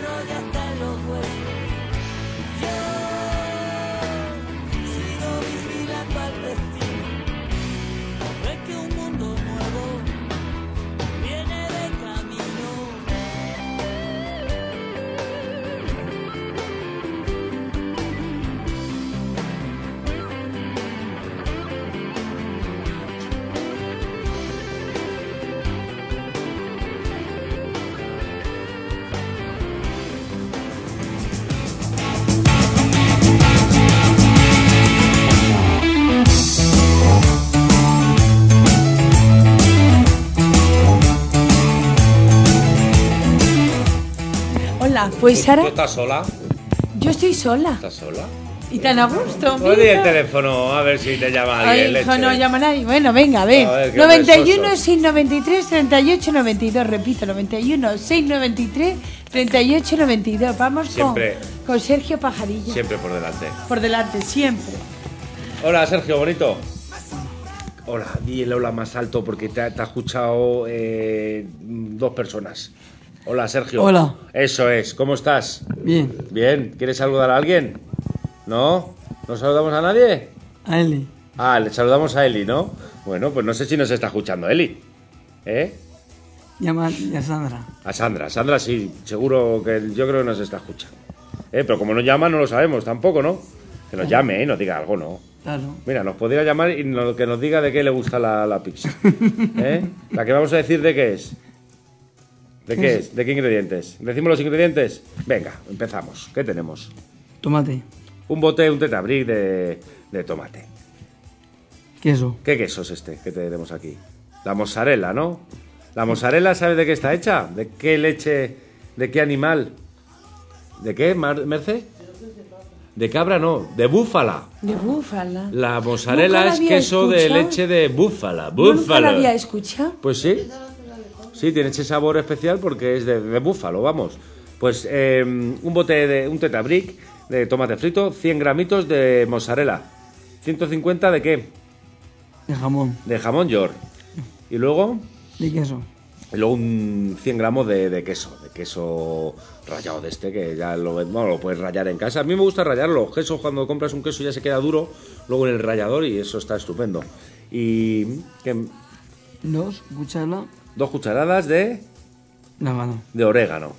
Venga, pues ¿Tú, Sara, ¿Tú estás sola? yo estoy sola. ¿Estás sola? Y tan a gusto, Pues di el mira. teléfono, a ver si te llama alguien, Ay, hijo, leche. no llama nadie. Bueno, venga, a ver. A ver, qué noventa y uno, besosos. seiscientos noventa y tres, treinta y ocho, noventa y dos. Repito, noventa y uno, seiscientos noventa y tres, treinta y ocho, noventa y dos. Vamos con, Siempre. con Sergio Pajarillo. Siempre por delante. Por delante, siempre. Hola, Sergio, bonito. Hola, di el hola más alto porque te, ha- te ha escuchado eh, dos personas. Hola, Sergio. Hola. Eso es, ¿cómo estás? Bien. Bien, ¿quieres saludar a alguien? ¿No? ¿No saludamos a nadie? A Eli. Ah, le saludamos a Eli, ¿no? Bueno, pues no sé si nos está escuchando Eli. ¿Eh? Llama a Sandra. A Sandra. Sandra sí, seguro que yo creo que nos está escuchando. ¿Eh? Pero como no llama, no lo sabemos tampoco, ¿no? Que nos llame, ¿eh? Nos diga algo, ¿no? Claro. Mira, nos podría llamar y no- que nos diga de qué le gusta la, la pizza. ¿Eh? La que vamos a decir de qué es. ¿De qué es? ¿De qué ingredientes? ¿Decimos los ingredientes? Venga, empezamos. ¿Qué tenemos? Tomate. Un bote, un tetabric de, de tomate. Queso. ¿Qué queso es este que tenemos aquí? La mozzarella, ¿no? ¿La mozzarella sabes de qué está hecha? ¿De qué leche? ¿De qué animal? ¿De qué, Mar- Merce? De cabra no, de búfala. De búfala. La mozzarella Nunca la es había queso de escuchado. leche de búfala. Nunca la Búfala. había escuchado. Pues sí. Sí, tiene ese sabor especial porque es de, de búfalo, vamos. Pues eh, un bote de un tetabric de tomate frito, cien gramitos de mozzarella. ciento cincuenta de qué? De jamón. De jamón york. Y luego, De queso. y luego un cien gramos de, de queso, de queso rallado de este, que ya lo, bueno, lo puedes rallar en casa. A mí me gusta rallar los quesos, cuando compras un queso ya se queda duro, luego en el rallador y eso está estupendo. Y ¿qué? Dos cucharadas Dos cucharadas de, de mano. de orégano.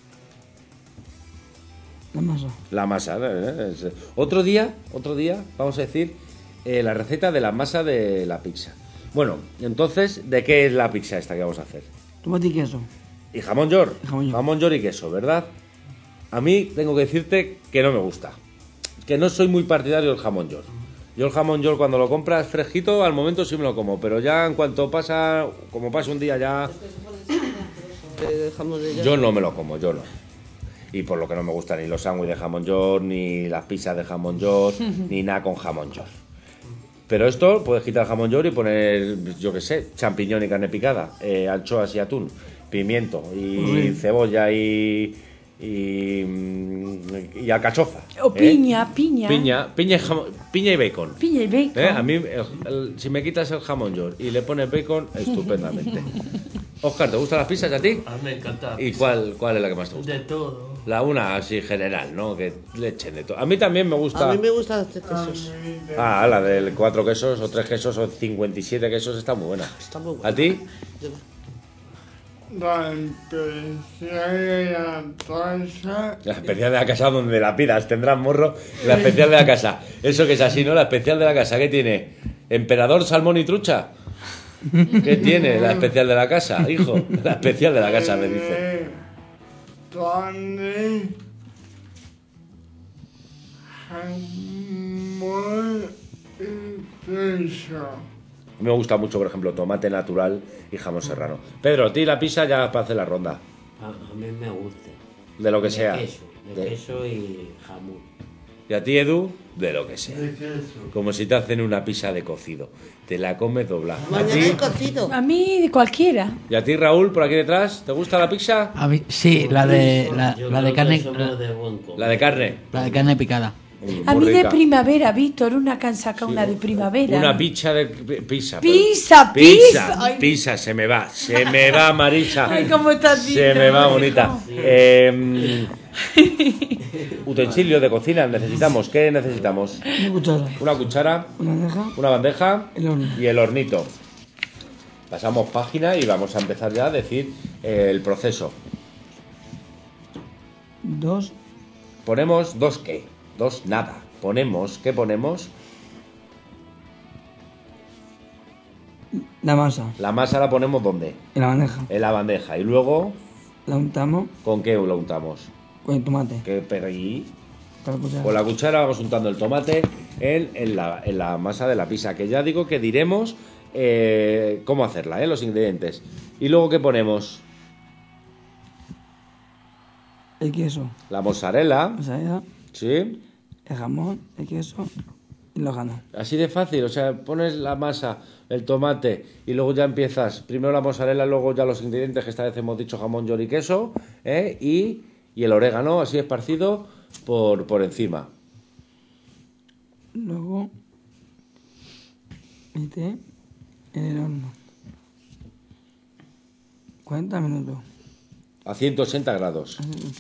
La masa. La masa. ¿eh? Es- Otro día, otro día, vamos a decir, eh, la receta de la masa de la pizza. Bueno, entonces, ¿de qué es la pizza esta que vamos a hacer? Tomate y queso. Y jamón york. Jamón york. Jamón york y queso, ¿verdad? A mí tengo que decirte que no me gusta. Que no soy muy partidario del jamón york. Yo el jamón york cuando lo compras fresquito, al momento sí me lo como, pero ya en cuanto pasa, como pasa un día ya, Eh, jamón de yo no me lo como, yo no. Y por lo que no me gustan ni los sándwiches de jamón york, ni las pizzas de jamón york, ni nada con jamón york. Pero esto puedes quitar el jamón york y poner, yo qué sé, champiñón y carne picada, eh, anchoas y atún, pimiento y Uy. cebolla y y, mm, y alcachofa. O ¿eh? piña, piña. Piña, piña y, jamón- piña y bacon. Piña y bacon. ¿Eh? A mí, el- el- si me quitas el jamón york y le pones bacon, estupendamente. Oscar, ¿te gustan las pizzas a ti? A mí me encanta. la ¿Y pizza. cuál, cuál es la que más te gusta? De todo. La una así general, ¿no? Que le echen de todo. A mí también me gusta. A mí me gustan los tres quesos. Ah, la del cuatro quesos o tres quesos o cincuenta y siete quesos está muy buena. Está muy buena. ¿A ti? La especial de la casa. La especial de la casa donde la pidas tendrás morro. La especial de la casa. Eso que es así, ¿no? La especial de la casa. ¿Qué tiene? ¿Emperador, salmón y trucha? ¿Qué tiene la especial de la casa, hijo? La especial de la casa, me dice. Eh, Carne. Jamón y queso. A mí me gusta mucho, por ejemplo, tomate natural y jamón serrano. Pedro, a ti la pizza ya para hacer la ronda. A, a mí me gusta. De lo que De sea. queso, de, De- queso y jamón. Y a ti, Edu, de lo que sea. Como si te hacen una pizza de cocido. Te la comes doblada. ¿A Mañana ti? hay cocido. A mí, de cualquiera. ¿Y a ti, Raúl, por aquí detrás? ¿Te gusta la pizza? A mí- sí, la de la, Yo la de creo carne, que somos la, de buen comer. La de carne. la de carne picada. Mm, A muy mí de rica. primavera, Víctor, una que han sacado, una de primavera. Una pizza de pi- pizza. Pizza, pizza. pizza. Ay. Pizza, se me va. Se me va, Marisa. Ay, cómo estás, Se Víctor, me va, hijo. bonita. Eh, utensilios de cocina necesitamos. ¿Qué necesitamos? Una cuchara. Una cuchara, Una bandeja. una bandeja El horno. y el hornito. Pasamos página y vamos a empezar ya a decir eh, el proceso. Dos. Ponemos dos qué, dos nada. Ponemos, ¿qué ponemos? La masa. La masa la ponemos ¿dónde? En la bandeja. En la bandeja. Y luego, La untamos ¿con qué lo untamos? con el tomate. ¿Qué, pero y Con la cuchara. con la cuchara vamos untando el tomate en, en, la, en la masa de la pizza, que ya digo que diremos eh, cómo hacerla, ¿eh? Los ingredientes. Y luego, ¿qué ponemos? el queso, la mozzarella, mozzarella, ¿sí? el jamón, el queso y los granos. Así de fácil, o sea, pones la masa, el tomate y luego ya empiezas, primero la mozzarella, luego ya los ingredientes que esta vez hemos dicho, jamón, york y queso, ¿eh? y, y el orégano así esparcido por, por encima. Luego mete en el horno cuarenta minutos. A ciento ochenta grados.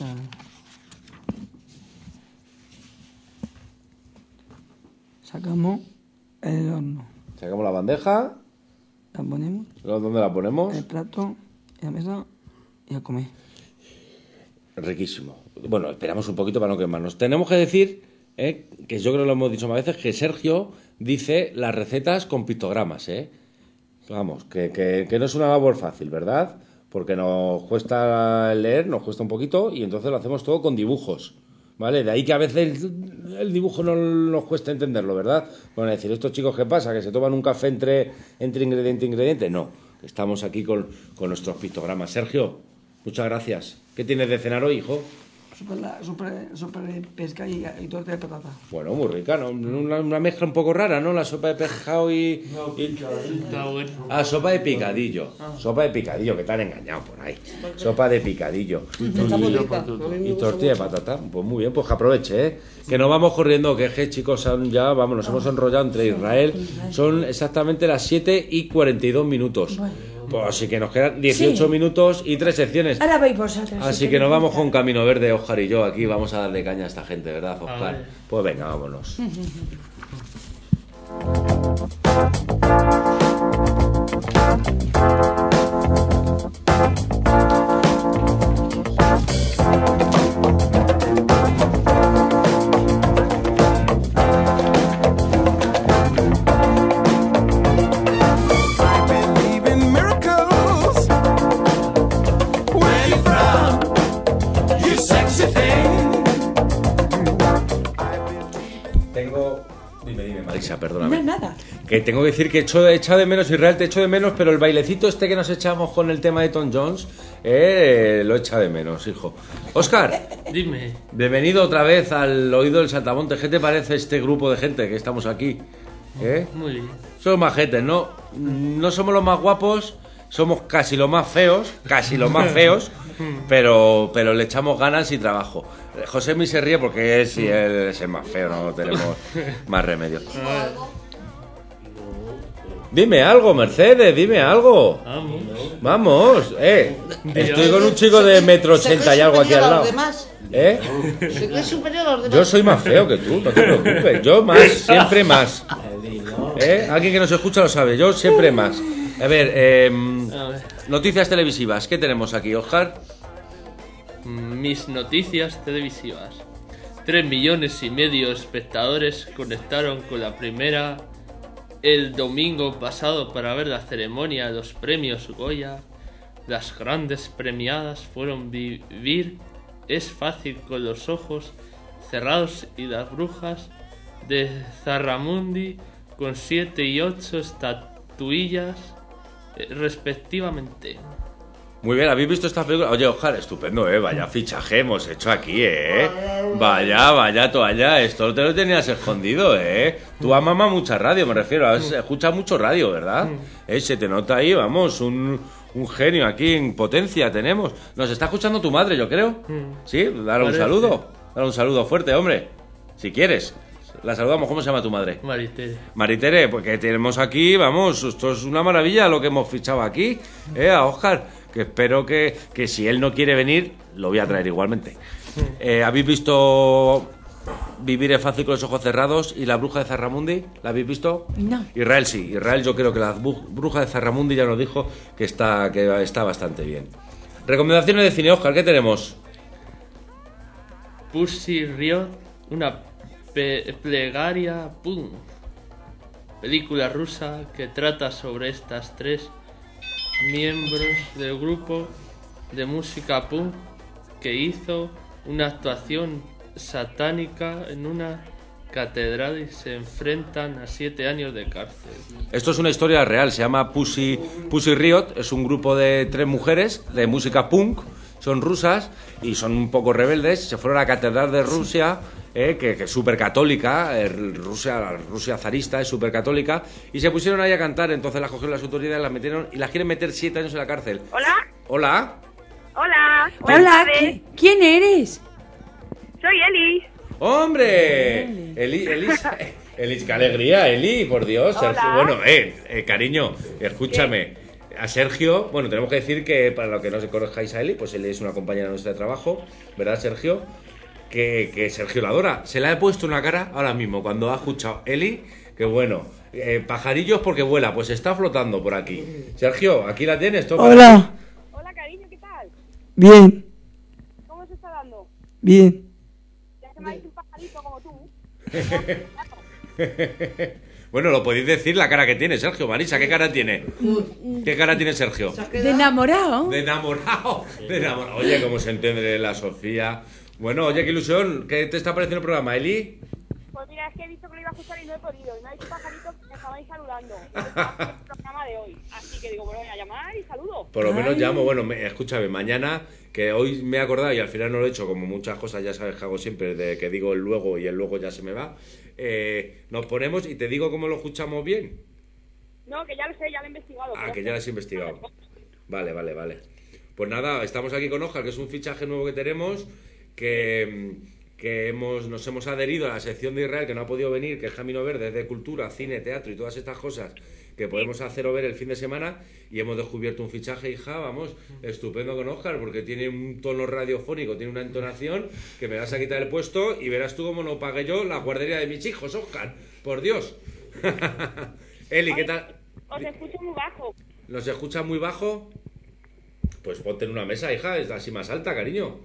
Sacamos el horno. Sacamos la bandeja. La ponemos. ¿Dónde la ponemos? El plato, en la mesa y a comer. Riquísimo. Bueno, esperamos un poquito para no quemarnos. Tenemos que decir, eh, que yo creo que lo hemos dicho más veces, que Sergio dice las recetas con pictogramas, ¿eh? Vamos, que, que, que no es una labor fácil, ¿verdad? Porque nos cuesta leer, nos cuesta un poquito y entonces lo hacemos todo con dibujos, ¿vale? De ahí que a veces el, el dibujo no nos cuesta entenderlo, ¿verdad? Bueno, decir, ¿estos chicos qué pasa? ¿Que se toman un café entre, entre ingrediente e ingrediente? No, estamos aquí con, con nuestros pictogramas. Sergio, muchas gracias. ¿Qué tienes de cenar hoy, hijo? Sopa, la, sopa, sopa de pesca y, y torta de patata. Bueno, muy rica, ¿no? Una, una mezcla un poco rara, ¿no? La sopa de pescado y... No, y... Está bueno. Ah, sopa de picadillo. Sopa de picadillo, que te han engañado por ahí. Sopa de picadillo. Y tortilla de patata. Pues muy bien, pues que aproveche, ¿eh? Que nos vamos corriendo, que es que, chicos, son ya, vamos, nos hemos enrollado entre Israel. Son exactamente las siete y cuarenta y dos minutos. Pues así que nos quedan dieciocho Sí. minutos y tres secciones. Ahora vais vosotros. Así si que nos queréis vamos empezar. con Camino Verde, Óscar y yo. Aquí vamos a darle caña a esta gente, ¿verdad, A Óscar? ver. Pues venga, vámonos. Tengo... Dime, dime, Marisa, perdóname. No, nada. Que tengo que decir que echo, he echado de menos, Israel, te echo de menos, pero el bailecito este que nos echamos con el tema de Tom Jones, eh, lo echa de menos, hijo. Óscar, Dime. bienvenido otra vez al Oído del Saltamontes. ¿Qué te parece este grupo de gente que estamos aquí? ¿Eh? Muy bien. Somos más gente, ¿no? No somos los más guapos, somos casi los más feos, casi los más feos, pero, pero le echamos ganas y trabajo. José mi se ríe porque es, si él es el más feo, no tenemos más remedio. Dime algo, Mercedes, dime algo. Vamos. Vamos, eh. Estoy con un chico de metro ochenta y algo aquí al lado. ¿Eh? ¿Se cree superior a los demás? Yo soy más feo que tú, no te preocupes. Yo más, siempre más. ¿Eh? Alguien que nos escucha lo sabe, yo siempre más. A ver, eh, A ver. noticias televisivas. ¿Qué tenemos aquí, Óscar? Mis noticias televisivas. Tres millones y medio de espectadores conectaron con la primera el domingo pasado para ver la ceremonia de los premios Goya. Las grandes premiadas fueron Vivir es fácil con los ojos cerrados y Las brujas de Zarramundi con siete y ocho estatuillas eh, respectivamente. Muy bien, ¿habéis visto esta película? Oye, Óscar, estupendo, ¿eh? Vaya fichaje hemos hecho aquí, ¿eh? Vaya, vaya toalla, esto te lo tenías escondido, ¿eh? Tú has mamado mucha radio, me refiero, has escuchado mucho radio, ¿verdad? ¿Eh? Se te nota ahí, vamos, un, un genio aquí en potencia tenemos. Nos está escuchando tu madre, yo creo. ¿Sí? Dale un Parece. saludo. Dale un saludo fuerte, hombre. Si quieres. La saludamos. ¿Cómo se llama tu madre? Maritere. Maritere, porque tenemos aquí, vamos, esto es una maravilla lo que hemos fichado aquí, ¿eh? A Óscar. Que espero que, que si él no quiere venir, lo voy a traer igualmente. Eh, ¿Habéis visto Vivir es fácil con los ojos cerrados y La bruja de Zarramundi? ¿La habéis visto? No. Israel sí. Israel yo creo que La bu- bruja de Zarramundi ya nos dijo que está, que está bastante bien. Recomendaciones de cine, Óscar, ¿qué tenemos? Pussy Riot, una pe- plegaria punk. Película rusa que trata sobre estas tres miembros del grupo de música punk que hizo una actuación satánica en una catedral y se enfrentan a siete años de cárcel. Esto es una historia real, se llama Pussy, Pussy Riot, es un grupo de tres mujeres de música punk, son rusas y son un poco rebeldes. Se fueron a la catedral de Rusia, eh, que, que es súper católica, eh, Rusia, Rusia zarista es súper católica, y se pusieron ahí a cantar. Entonces las cogieron las autoridades, las metieron y las quieren meter siete años en la cárcel. ¿Hola? Hola. Hola. Hola, ¿qui- ¿quién eres? Soy Eli. ¡Hombre! Eli, Eli, Eli, qué alegría, Eli, por Dios. Hola. Sergio, bueno, eh, eh, cariño, escúchame. A Sergio, bueno, tenemos que decir que para los que no se conozcáis a Eli, pues él es una compañera nuestra de trabajo, ¿verdad, Sergio? Que, que Sergio la adora. Se la he puesto una cara ahora mismo cuando ha escuchado Eli, que bueno, eh, pajarillos porque vuela, pues está flotando por aquí. Sergio, aquí la tienes, toca. Hola. Hola, cariño, ¿qué tal? Bien, ¿Cómo se está dando? bien. Ya se me ha hecho un pajarito como tú. Bueno, lo podéis decir la cara que tiene Sergio. Marisa, ¿qué cara tiene? ¿Qué cara tiene Sergio? De enamorado. De enamorado. De enamorado. Oye, cómo se entiende la Sofía. Bueno, oye, qué ilusión. ¿Qué te está pareciendo el programa, Eli? Pues mira, es que he visto que lo iba a escuchar y no he podido. Y me ha dicho pajarito que me estabais saludando. Y estaba haciendo el programa de hoy. Así que digo, bueno, voy a llamar y saludo. Por lo menos Ay. llamo. Bueno, me- escúchame, mañana, que hoy me he acordado y al final no lo he hecho, como muchas cosas ya sabes que hago siempre, de que digo el luego y el luego ya se me va. Eh, nos ponemos y te digo cómo lo escuchamos bien. No, que ya lo sé, ya lo he investigado. Ah, pero que es ya lo has investigado. Vale, vale, vale. Pues nada, estamos aquí con Oscar, que es un fichaje nuevo que tenemos, que, que hemos, nos hemos adherido a la sección de Israel, que no ha podido venir, que es Camino Verde, de cultura, cine, teatro y todas estas cosas que podemos hacer o ver el fin de semana, y hemos descubierto un fichaje, hija, vamos, estupendo con Oscar, porque tiene un tono radiofónico, tiene una entonación que me vas a quitar el puesto y verás tú cómo no pagué yo la guardería de mis hijos, Oscar, por Dios. Eli, ¿qué tal? Os escucho muy bajo. ¿Nos escucha muy bajo? Pues ponte en una mesa, hija, es así más alta, cariño.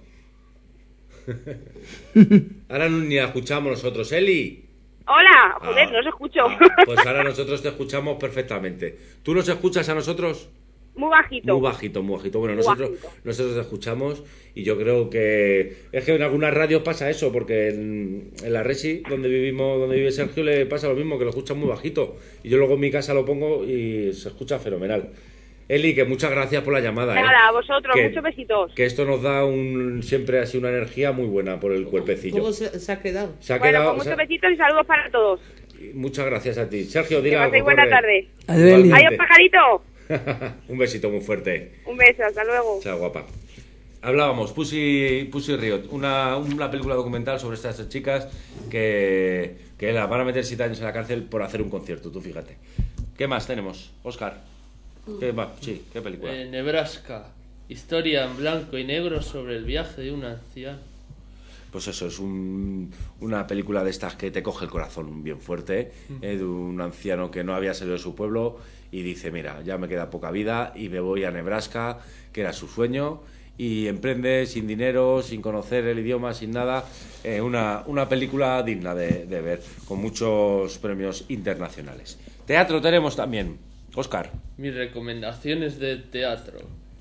Ahora no- ni la escuchamos nosotros, Eli. Hola, joder, Ah, no os escucho. ah, pues ahora nosotros te escuchamos perfectamente. ¿Tú nos escuchas a nosotros? Muy bajito. Muy bajito, muy bajito. Bueno, Muy nosotros, bajito. nosotros te escuchamos y yo creo que es que en algunas radios pasa eso, porque en, en la Resi, donde vivimos, donde vive Sergio, le pasa lo mismo, que lo escuchan muy bajito. Y yo luego en mi casa lo pongo y se escucha fenomenal. Eli, que muchas gracias por la llamada. ¿eh? Nada, a vosotros, Que- muchos besitos. Que esto nos da un siempre así una energía muy buena por el cuerpecillo. ¿Cómo se, se ha quedado? Se ha Bueno, quedado. pues se muchos ha- besitos y saludos para todos. Muchas gracias a ti. Sergio, Que diga algo. paséis buena corre. tarde. Adiós, Eli. Adiós, pajarito. Un besito muy fuerte. Un beso, hasta luego. Chao, guapa. Hablábamos, Pussy, Pussy Riot, una, una película documental sobre estas chicas que, que las van a meter siete años en la cárcel por hacer un concierto, tú fíjate. ¿Qué más tenemos, Oscar? ¿Qué más? Sí, ¿qué película? Eh, Nebraska. Historia en blanco y negro sobre el viaje de un anciano. Pues eso, es un- una película de estas que te coge el corazón bien fuerte, ¿eh? De un anciano que no había salido de su pueblo y dice, mira, ya me queda poca vida y me voy a Nebraska, que era su sueño, y emprende sin dinero, sin conocer el idioma, sin nada, eh, una, una película digna de, de ver, con muchos premios internacionales. Teatro tenemos también, Oscar. Mis recomendaciones de teatro.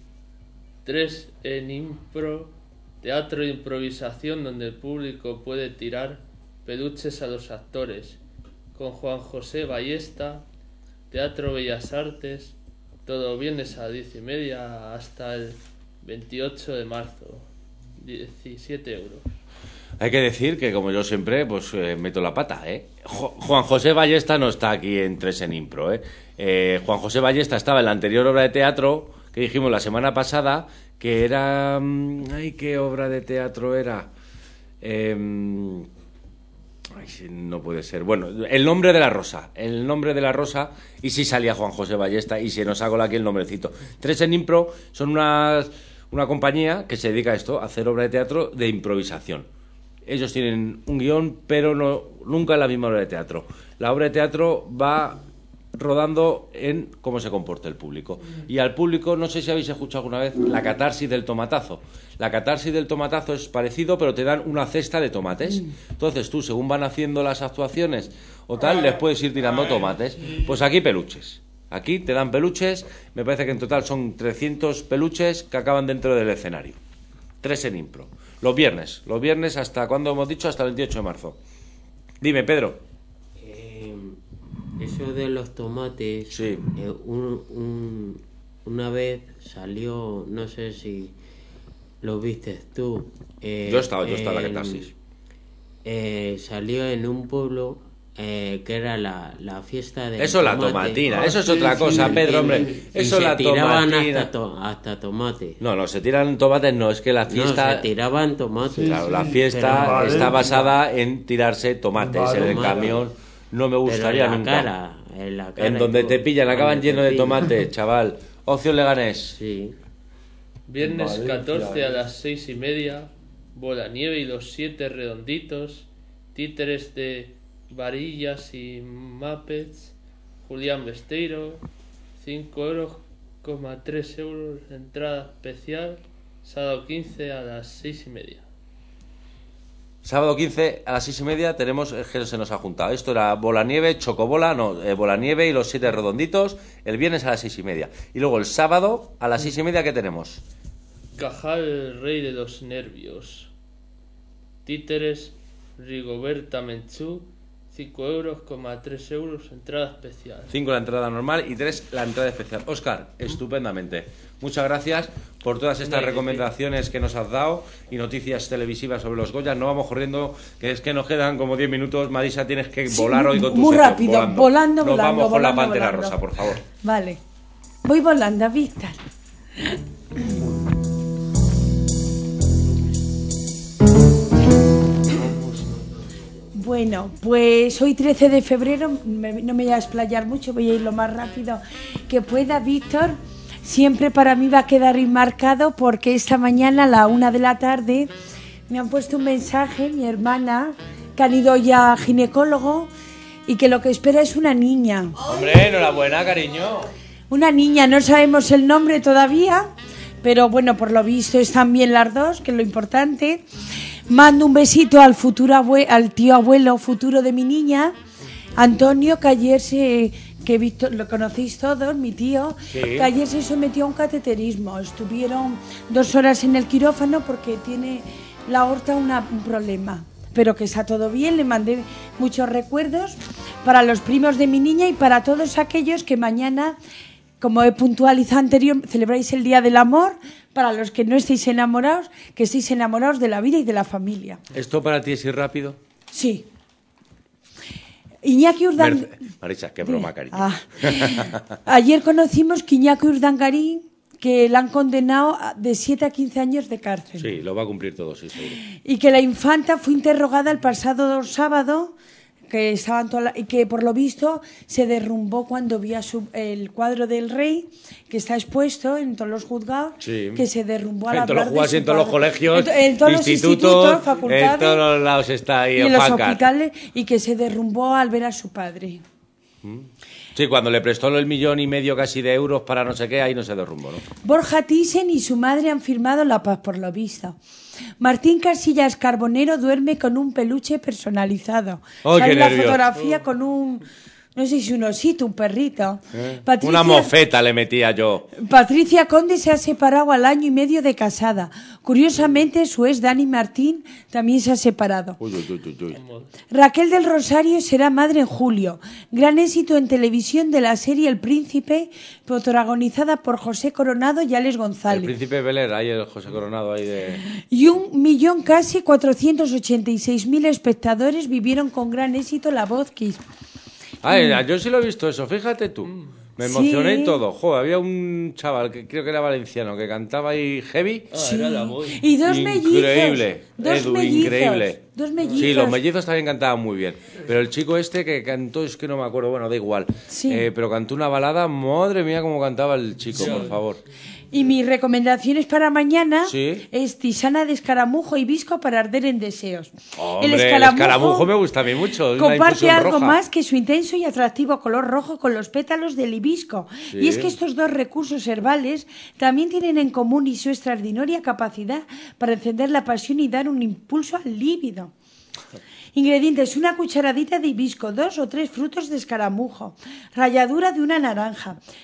Tres en impro. Teatro de improvisación donde el público puede tirar peluches a los actores. Con Juan José Ballesta. Teatro Bellas Artes. Todo viernes a diez y media hasta el veintiocho de marzo. diecisiete euros. Hay que decir que, como yo siempre, pues eh, meto la pata, ¿eh? Jo- Juan José Ballesta no está aquí en Tres en Impro, ¿eh? Eh, Juan José Ballesta estaba en la anterior obra de teatro que dijimos la semana pasada, que era... mm, Ay, ¿qué obra de teatro era? Em, ay, sí, no puede ser. Bueno, El nombre de la rosa. El nombre de la rosa, y sí salía Juan José Ballesta, y se nos hago aquí el nombrecito. Tres en Impro son unas, una compañía que se dedica a esto, a hacer obra de teatro de improvisación. Ellos tienen un guión, pero no, nunca la misma obra de teatro. La obra de teatro va rodando en cómo se comporta el público. Y al público, no sé si habéis escuchado alguna vez la catarsis del tomatazo. La catarsis del tomatazo es parecido, pero te dan una cesta de tomates. Entonces tú, según van haciendo las actuaciones o tal, les puedes ir tirando tomates. Pues aquí peluches. Aquí te dan peluches, me parece que en total son trescientos peluches que acaban dentro del escenario. Tres en impro. Los viernes, los viernes hasta, ¿cuándo hemos dicho? Hasta el veintiocho de marzo. Dime, Pedro. Eh, eso de los tomates, sí. eh, un, un- una vez salió, no sé si lo viste tú. Eh, Yo he estado, yo he estado en la en- catarsis. eh, salió en un pueblo eh, que era la, la fiesta de Eso la tomatina, eso es otra cosa, Pedro, hombre. Eso la tiraban tomatina. hasta, to- hasta tomate. No, no, se tiran tomates, no, es que la No, fiesta... se tiraban tomates. Claro, la fiesta Pero- está basada en tirarse tomates en el Tomate. camión. No me Pero gustaría en la nunca. cara, en la cara En y donde todo. te pillan, acaban Donde lleno te de pillan. tomate, chaval. Ocio Leganés. Sí. Viernes Valencia, catorce a eh. las seis y media, Bola Nieve y los siete redonditos, títeres de varillas y Muppets, Julián Besteiro, cinco euros, coma tres euros, entrada especial, sábado quince a las seis y media. Sábado quince a las seis y media tenemos, es que se nos ha juntado. Esto era bola nieve, chocobola, no, eh, bola nieve y los siete redonditos. El viernes a las seis y media. Y luego el sábado a las seis y media, ¿qué tenemos? Cajal, el rey de los nervios, títeres, Rigoberta Menchú, cinco euros, coma tres euros, entrada especial. cinco la entrada normal y tres la entrada especial. Óscar, estupendamente. Muchas gracias por todas estas No, recomendaciones que nos has dado y noticias televisivas sobre los Goyas. No vamos corriendo, que es que nos quedan como diez minutos. Marisa, tienes que Sí, volar hoy con tu muy sección, rápido, volando. volando, Nos volando, vamos con volando, la Pantera volando. Rosa, por favor. Vale. Voy volando, Víctor. Bueno, pues hoy trece de febrero, me- no me voy a explayar mucho, voy a ir lo más rápido que pueda, Víctor. Siempre para mí va a quedar enmarcado porque esta mañana a la una de la tarde me han puesto un mensaje, mi hermana, que han ido ya a ginecólogo y que lo que espera es una niña. Hombre, enhorabuena, cariño. Una niña, no sabemos el nombre todavía, pero bueno, por lo visto están bien las dos, que es lo importante. Mando un besito al futuro abue- al tío abuelo futuro de mi niña, Antonio, que ayer se, que Víctor, lo conocéis todos, mi tío, Sí. que ayer se sometió a un cateterismo. Estuvieron dos horas en el quirófano porque tiene la aorta una- un problema. Pero que está todo bien, le mandé muchos recuerdos para los primos de mi niña y para todos aquellos que mañana, como he puntualizado anterior, celebráis el Día del Amor. Para los que no estéis enamorados, que estéis enamorados de la vida y de la familia. ¿Esto para ti es ir rápido? Sí. Iñaki Urdan... Merce- Marisa, qué broma, cariño. Ah. Ayer conocimos que Iñaki Urdangarín, que la han condenado a- de siete a quince años de cárcel. Sí, lo va a cumplir todo, sí, seguro. Y que la infanta fue interrogada el pasado sábado, que estaban toda la- y que por lo visto se derrumbó cuando vio a su- el cuadro del rey, que está expuesto en todos los juzgados, Sí. que se derrumbó al En todos los hablar de juzgados su y en todos los padre. colegios, En to- en todos los institutos, facultades, en todos los lados está ahí y en el los Fancar. hospitales, y que se derrumbó al ver a su padre. Sí, cuando le prestó el millón y medio casi de euros para no sé qué, ahí no se derrumbó, ¿no? Borja Thyssen y su madre han firmado la paz por lo visto. Martín Casillas Carbonero duerme con un peluche personalizado. ¡Ay, Sale qué la nervios! fotografía con un, no sé si un osito, un perrito. ¿Eh? Patricia- Una mofeta le metía yo. Patricia Conde se ha separado al año y medio de casada. Curiosamente, su ex Dani Martín también se ha separado. Uy, uy, uy, uy, uy. Raquel del Rosario será madre en julio. Gran éxito en televisión de la serie El Príncipe, protagonizada por José Coronado y Alex El González. príncipe Beler, ahí el José Coronado, ahí de... Y un millón casi cuatrocientos ochenta y seis mil espectadores vivieron con gran éxito La Voz Kids. Ay, yo sí lo he visto eso, fíjate tú. Me emocioné Sí. y todo. Joder, había un chaval que creo que era valenciano que cantaba ahí heavy. Ah, era la voz. Y dos mellizos. Increíble, Dos Edu, mellizos. increíble. Dos mellizos. Sí, los mellizos también cantaban muy bien. Pero el chico este que cantó, es que no me acuerdo, bueno, da igual. Sí. Eh, pero cantó una balada, madre mía, cómo cantaba el chico, Sí. por favor. Y mis recomendaciones para mañana Sí. es tisana de escaramujo y visco para arder en deseos. Hombre, el escaramujo, me gusta a mí mucho. Es una comparte infusión algo roja. más que su intenso y atractivo color rojo con los pétalos del hibisco. Sí. Y es que estos dos recursos herbales también tienen en común y su extraordinaria capacidad para encender la pasión y dar un impulso al líbido. Ingredientes: una cucharadita de hibisco, dos o tres frutos de escaramujo, ralladura de una naranja,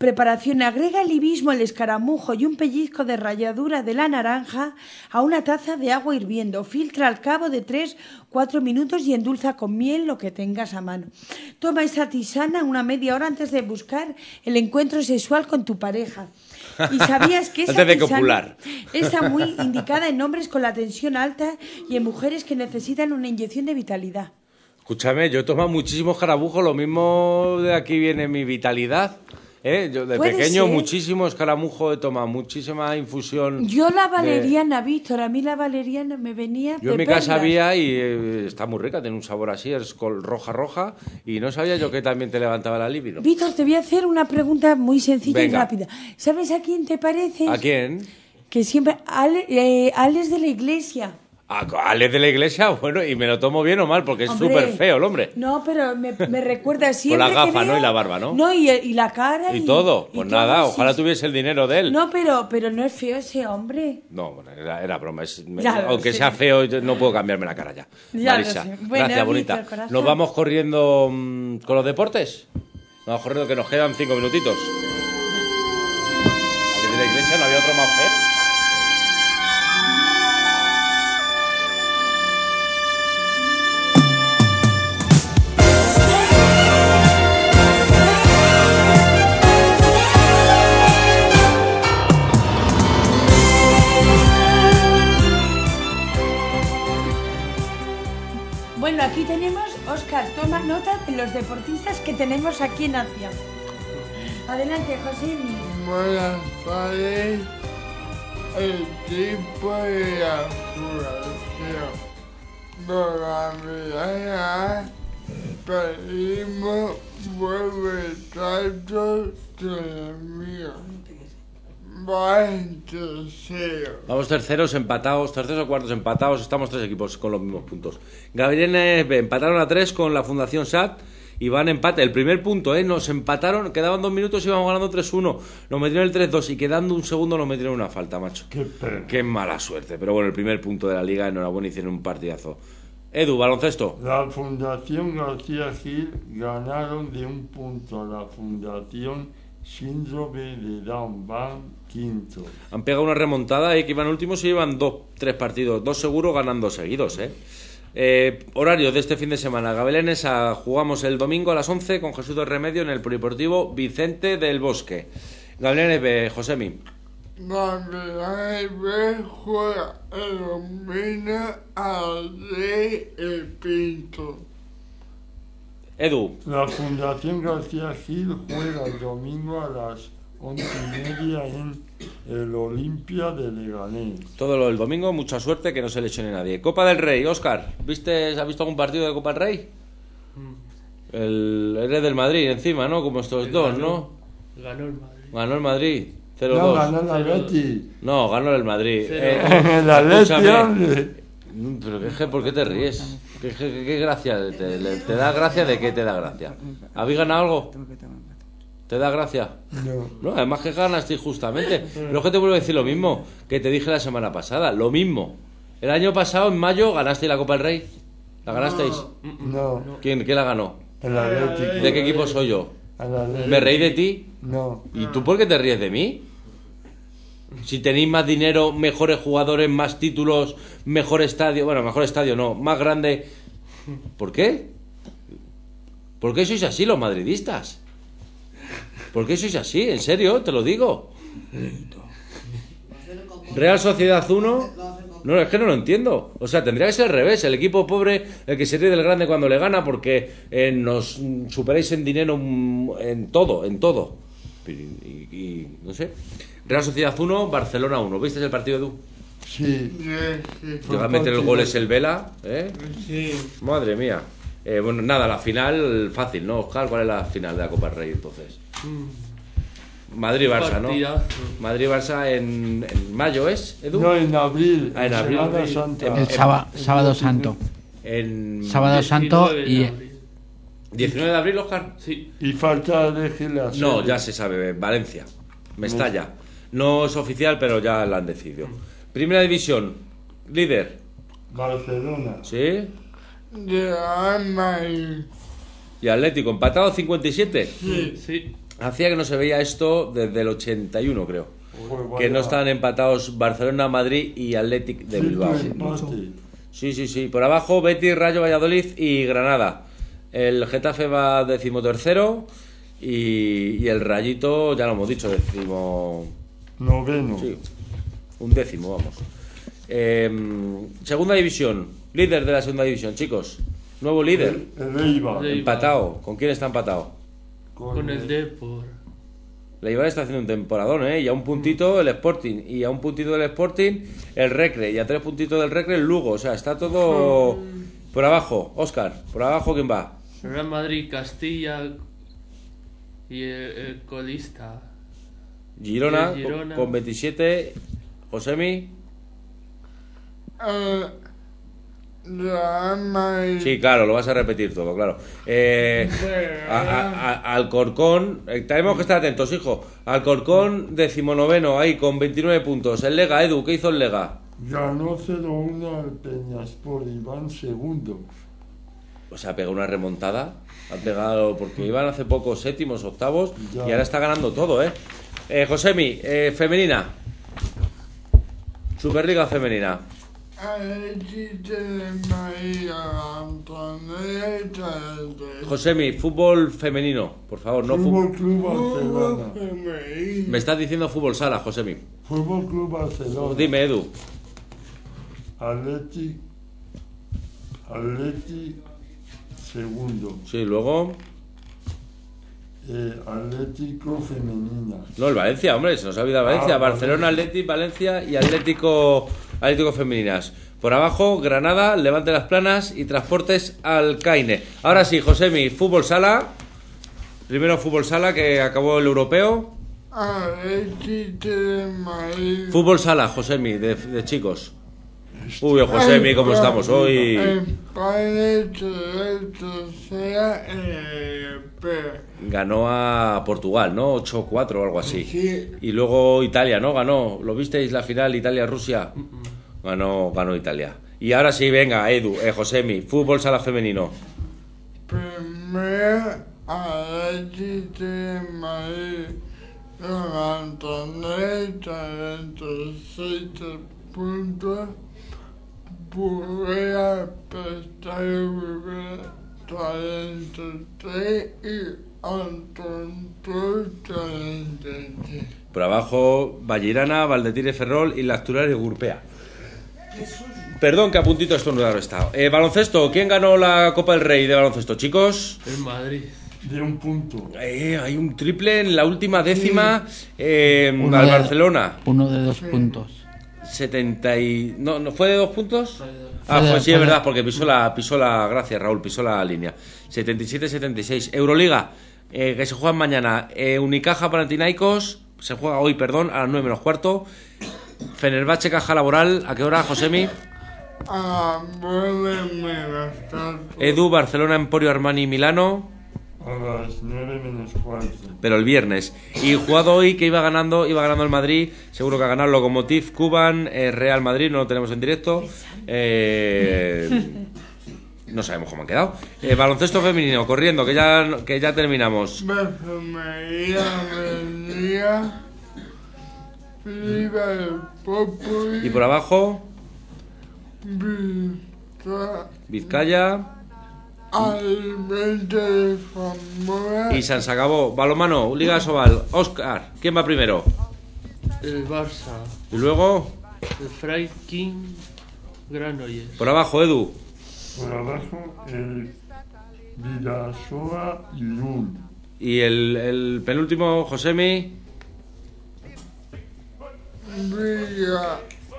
Preparación: agrega el ibismo, el escaramujo y un pellizco de ralladura de la naranja a una taza de agua hirviendo. Filtra al cabo de tres cuatro minutos y endulza con miel lo que tengas a mano. Toma esa tisana una media hora antes de buscar el encuentro sexual con tu pareja. ¿Y sabías que esa Antes de tisana copular. está muy indicada en hombres con la tensión alta y en mujeres que necesitan una inyección de vitalidad? Escúchame, yo he tomado muchísimos escaramujos, lo mismo de aquí viene mi vitalidad. ¿eh? Yo de Puede pequeño ser. muchísimo escaramujo he tomado, muchísima infusión. Yo la de- valeriana, Víctor, a mí la valeriana me venía Yo de en mi casa perlas. había y eh, está muy rica, tiene un sabor así, es col roja roja y no sabía yo que también te levantaba la libido. Víctor, te voy a hacer una pregunta muy sencilla Venga. y rápida. ¿Sabes a quién te pareces? ¿A quién? Que siempre... Ale, eh, Alex de la Iglesia. A Alex de la Iglesia, bueno, y me lo tomo bien o mal porque es Hombre. súper feo el hombre. No, pero me, me recuerda siempre Con la que gafa, veo- ¿no? Y la barba, ¿no? No, y, y la cara. Y Y, todo, y pues todo, nada, sí, ojalá sí. tuviese el dinero de él. No, pero, pero no es feo ese hombre. No, bueno, era, era broma. es- me- Ya lo aunque sé. sea feo, yo no puedo cambiarme la cara ya. Ya lo Marisa, sé. Bueno, gracias, Víctor, bonita. corazón. Nos vamos corriendo mm, con los deportes. Nos vamos corriendo que nos quedan cinco minutitos. Alex de la Iglesia, no había otro más feo. Bueno, aquí tenemos, Óscar, toma nota de los deportistas que tenemos aquí en Asia. Adelante, José. Buenas tardes. El tipo de la curación. Por la medalla pedimos vuelve tanto que la mía. Va en tercero. Vamos terceros empatados, terceros o cuartos empatados, estamos tres equipos con los mismos puntos. Gabriel B empataron a tres con la Fundación S A T y van empate. El primer punto, ¿eh? Nos empataron, quedaban dos minutos y íbamos ganando tres uno. Nos metieron el tres dos y quedando un segundo nos metieron una falta, macho. Qué pena. Qué mala suerte, pero bueno, el primer punto de la liga, enhorabuena, hicieron un partidazo. Edu, baloncesto. La Fundación García Gil ganaron de un punto a la Fundación Síndrome de Down, van quinto. Han pegado una remontada y que iban últimos y llevan dos, tres partidos, dos seguros ganando seguidos, ¿eh? Eh, horario de este fin de semana. Gabelénes a, jugamos el domingo a las once con Jesús del Remedio en el Polideportivo Vicente del Bosque. Gabelénes B, Josemi. La medalla B juega el domingo a de El Pinto. Edu. La Fundación García Gil juega el domingo a las once y media en el Olimpia de Leganés. Todo lo del domingo, mucha suerte, que no se lesione nadie. Copa del Rey, Óscar, ¿viste, ¿has visto algún partido de Copa del Rey? El eres del Madrid encima, ¿no? Como estos dos, ¿no? Ganó el Madrid. Ganó el Madrid. cero dos. No, ganó el Atleti. No, ganó el Madrid. Cero. Eh, El Atleti, escúchame. hombre. Mm, Pero qué, qué- ¿por qué te ríes? ¿Qué, qué- qué gracia? ¿Te, le- ¿Te da gracia? ¿De qué te da gracia? ¿Habéis ganado algo? ¿Te da gracia? No. No, además que ganaste justamente. Pero es que te vuelvo a decir lo mismo que te dije la semana pasada. Lo mismo. El año pasado, en mayo, ganasteis la Copa del Rey. ¿La ganasteis? No. ¿Quién, ¿Quién la ganó? El Atlético. ¿De qué equipo soy yo? El Atlético. ¿Me reí de ti? No. ¿Y tú por qué te ríes de mí? Si tenéis más dinero, mejores jugadores, más títulos, mejor estadio, bueno, mejor estadio no, más grande. ¿Por qué? ¿Por qué sois así los madridistas? ¿Por qué sois así? En serio, te lo digo. Real Sociedad uno. No, es que no lo entiendo. O sea, tendría que ser al revés. El equipo pobre, el que se ríe del grande cuando le gana, porque eh, nos mm, superáis en dinero, mm, en todo, en todo. Y, y- y, no sé. Real Sociedad uno, Barcelona uno. ¿Viste el partido, Edu? Sí. Llega a meter el gol es el Vela, ¿eh? Sí. Madre mía. Eh, bueno, nada, la final fácil, ¿no, Oscar? ¿Cuál es la final de la Copa del Rey entonces? Madrid-Barça, ¿no? Partidazo. Madrid-Barça en, en mayo, ¿es, Edu? No, en abril. Ah, en abril. Semana Santa. En- El sába- sábado santo. En Sábado santo y... diecinueve de abril, Oscar. Sí. Y falta elegir la No, sede. ya se sabe, Valencia. Mestalla. No es oficial, pero ya la han decidido. Primera división, líder. Barcelona. ¿Sí? De Alma y Y Atlético, empatado cincuenta y siete. Sí. Sí. Hacía que no se veía esto desde el ochenta y uno, creo. Que no estaban empatados Barcelona, Madrid y Athletic de Bilbao. Sí, sí, sí. Por abajo, Betis, Rayo Valladolid y Granada. El Getafe va decimotercero y, y el Rayito, ya lo hemos dicho, decimo... Noveno. Sí, un décimo, vamos. Eh, segunda división, líder de la segunda división, chicos. Nuevo líder. El, el Eibar. Empatado. ¿Con quién está empatado? Con, Con el Depor. La Eibar está haciendo un temporadón, ¿eh? Y a un puntito el Sporting. Y a un puntito del Sporting el Recre. Y a tres puntitos del Recre el Lugo. O sea, está todo por abajo. Óscar, por abajo, ¿quién va? Real Madrid, Castilla y el, el colista. Girona, el Girona. Con, con veintisiete. Josemi. Uh, Real Madrid. Sí, claro, lo vas a repetir todo, claro. Eh, a, a, a, Alcorcón, eh, tenemos que estar atentos, hijo. Alcorcón, decimonoveno, ahí con veintinueve puntos. El Lega, Edu, ¿qué hizo el Lega? Ganó cero uno al Peñaspor y van segundo. O sea, ha pegado una remontada. Ha pegado, porque iban hace poco séptimos, octavos, ya. Y ahora está ganando todo, ¿eh? eh Josemi, eh, femenina. Superliga femenina. Josemi, fútbol femenino, por favor, no fútbol Club Barcelona. Me estás diciendo fútbol sala, Josemi. Fútbol Club Barcelona. Dime, Edu. Atleti, Atleti, segundo. Sí, luego. Eh, Atlético femenina. No, el Valencia, hombre, se nos ha olvidado Valencia. Ah, Barcelona, Atleti, Valencia y Atlético, Atlético femeninas. Por abajo, Granada, Levante Las Planas y Transportes Alcaine. Ahora sí, Josemi, fútbol sala. Primero fútbol sala, que acabó el europeo. Fútbol sala, Josemi, de, de chicos. Uy, Josemi, ¿cómo estamos hoy? Ganó a Portugal, ¿no? ocho cuatro o algo así. Y luego Italia, ¿no? Ganó. ¿Lo visteis la final Italia-Rusia? Ganó, ganó Italia. Y ahora sí, venga, Edu, eh, Josemi, fútbol sala femenino. Primero, Atlético de Madrid, levantándole treinta y siete puntos, Purrea, Pestaño, treinta y tres y Antón treinta y tres. Por abajo, Vallirana, Valdetire Ferrol y la Actual de Gurpea. Perdón que a puntito esto no lo he estado. Eh, baloncesto, ¿quién ganó la Copa del Rey de baloncesto, chicos? El Madrid. De un punto. Eh, hay un triple en la última décima eh, uno al de, Barcelona. Uno de dos puntos. setenta y... ¿No, ¿No fue de dos puntos? Fue de, ah, fue pues de, sí, es verdad, porque pisó la, pisó la... Gracias, Raúl, pisó la línea. setenta y siete setenta y seis. Euroliga, eh, que se juega mañana. Eh, Unicaja Panathinaikos, se juega hoy, perdón, a las nueve menos cuarto. Fenerbahce, Caja Laboral, ¿a qué hora, Josemi? A nueve menos cuarto. Edu, Barcelona, Emporio Armani, Milano. A las nueve menos cuarto. Pero el viernes. Y jugado hoy que iba ganando, iba ganando el Madrid. Seguro que ha ganado el Lokomotiv, Cuban, eh, Real Madrid, no lo tenemos en directo. Eh, no sabemos cómo han quedado. Eh, baloncesto femenino, corriendo, que ya, que ya terminamos. Y por abajo, Vizcaya y San se acabó. Balomano, Liga Sobal. Óscar, ¿quién va primero? El Barça. Y luego el Freiking Granollers. Por abajo, Edu. Por abajo el Vidasoa y Irún. Y el, el penúltimo, Josemi. Villa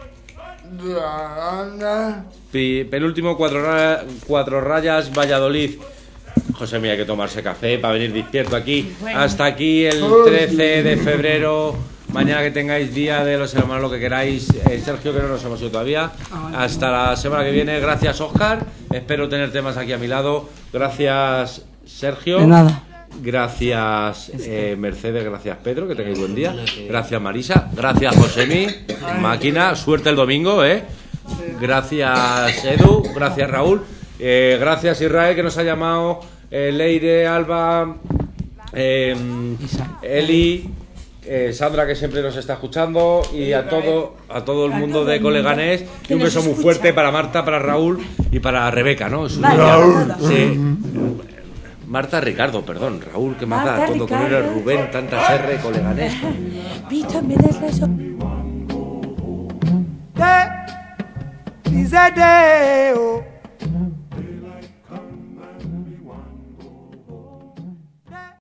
Granada. Penúltimo, cuatro, ra cuatro rayas, Valladolid. Josemi, hay que tomarse café para venir despierto aquí. Hasta aquí el trece de febrero. Mañana que tengáis día de los hermanos, lo que queráis. eh, Sergio, que no nos hemos ido todavía. Hasta la semana que viene. Gracias, Óscar. Espero tenerte más aquí a mi lado. Gracias, Sergio. De nada. Gracias, eh, Mercedes. Gracias, Pedro. Que tengáis buen día. Gracias, Marisa. Gracias, Josemi. Máquina. Suerte el domingo, ¿eh? Gracias, Edu. Gracias, Raúl. Eh, gracias, Israel, que nos ha llamado. Eh, Leire, Alba. eh, Eli, eh, Sandra, que siempre nos está escuchando, y a todo, a todo el mundo de Coleganés. Y un beso muy fuerte para Marta, para Raúl y para Rebeca, ¿no? Su Vale, niña. Raúl. Sí. Marta, Ricardo, perdón. Raúl, que más da Marta, todo con él, Ricardo. Rubén, tantas R, Coleganés. Vito, me das la so- Day is a day, oh.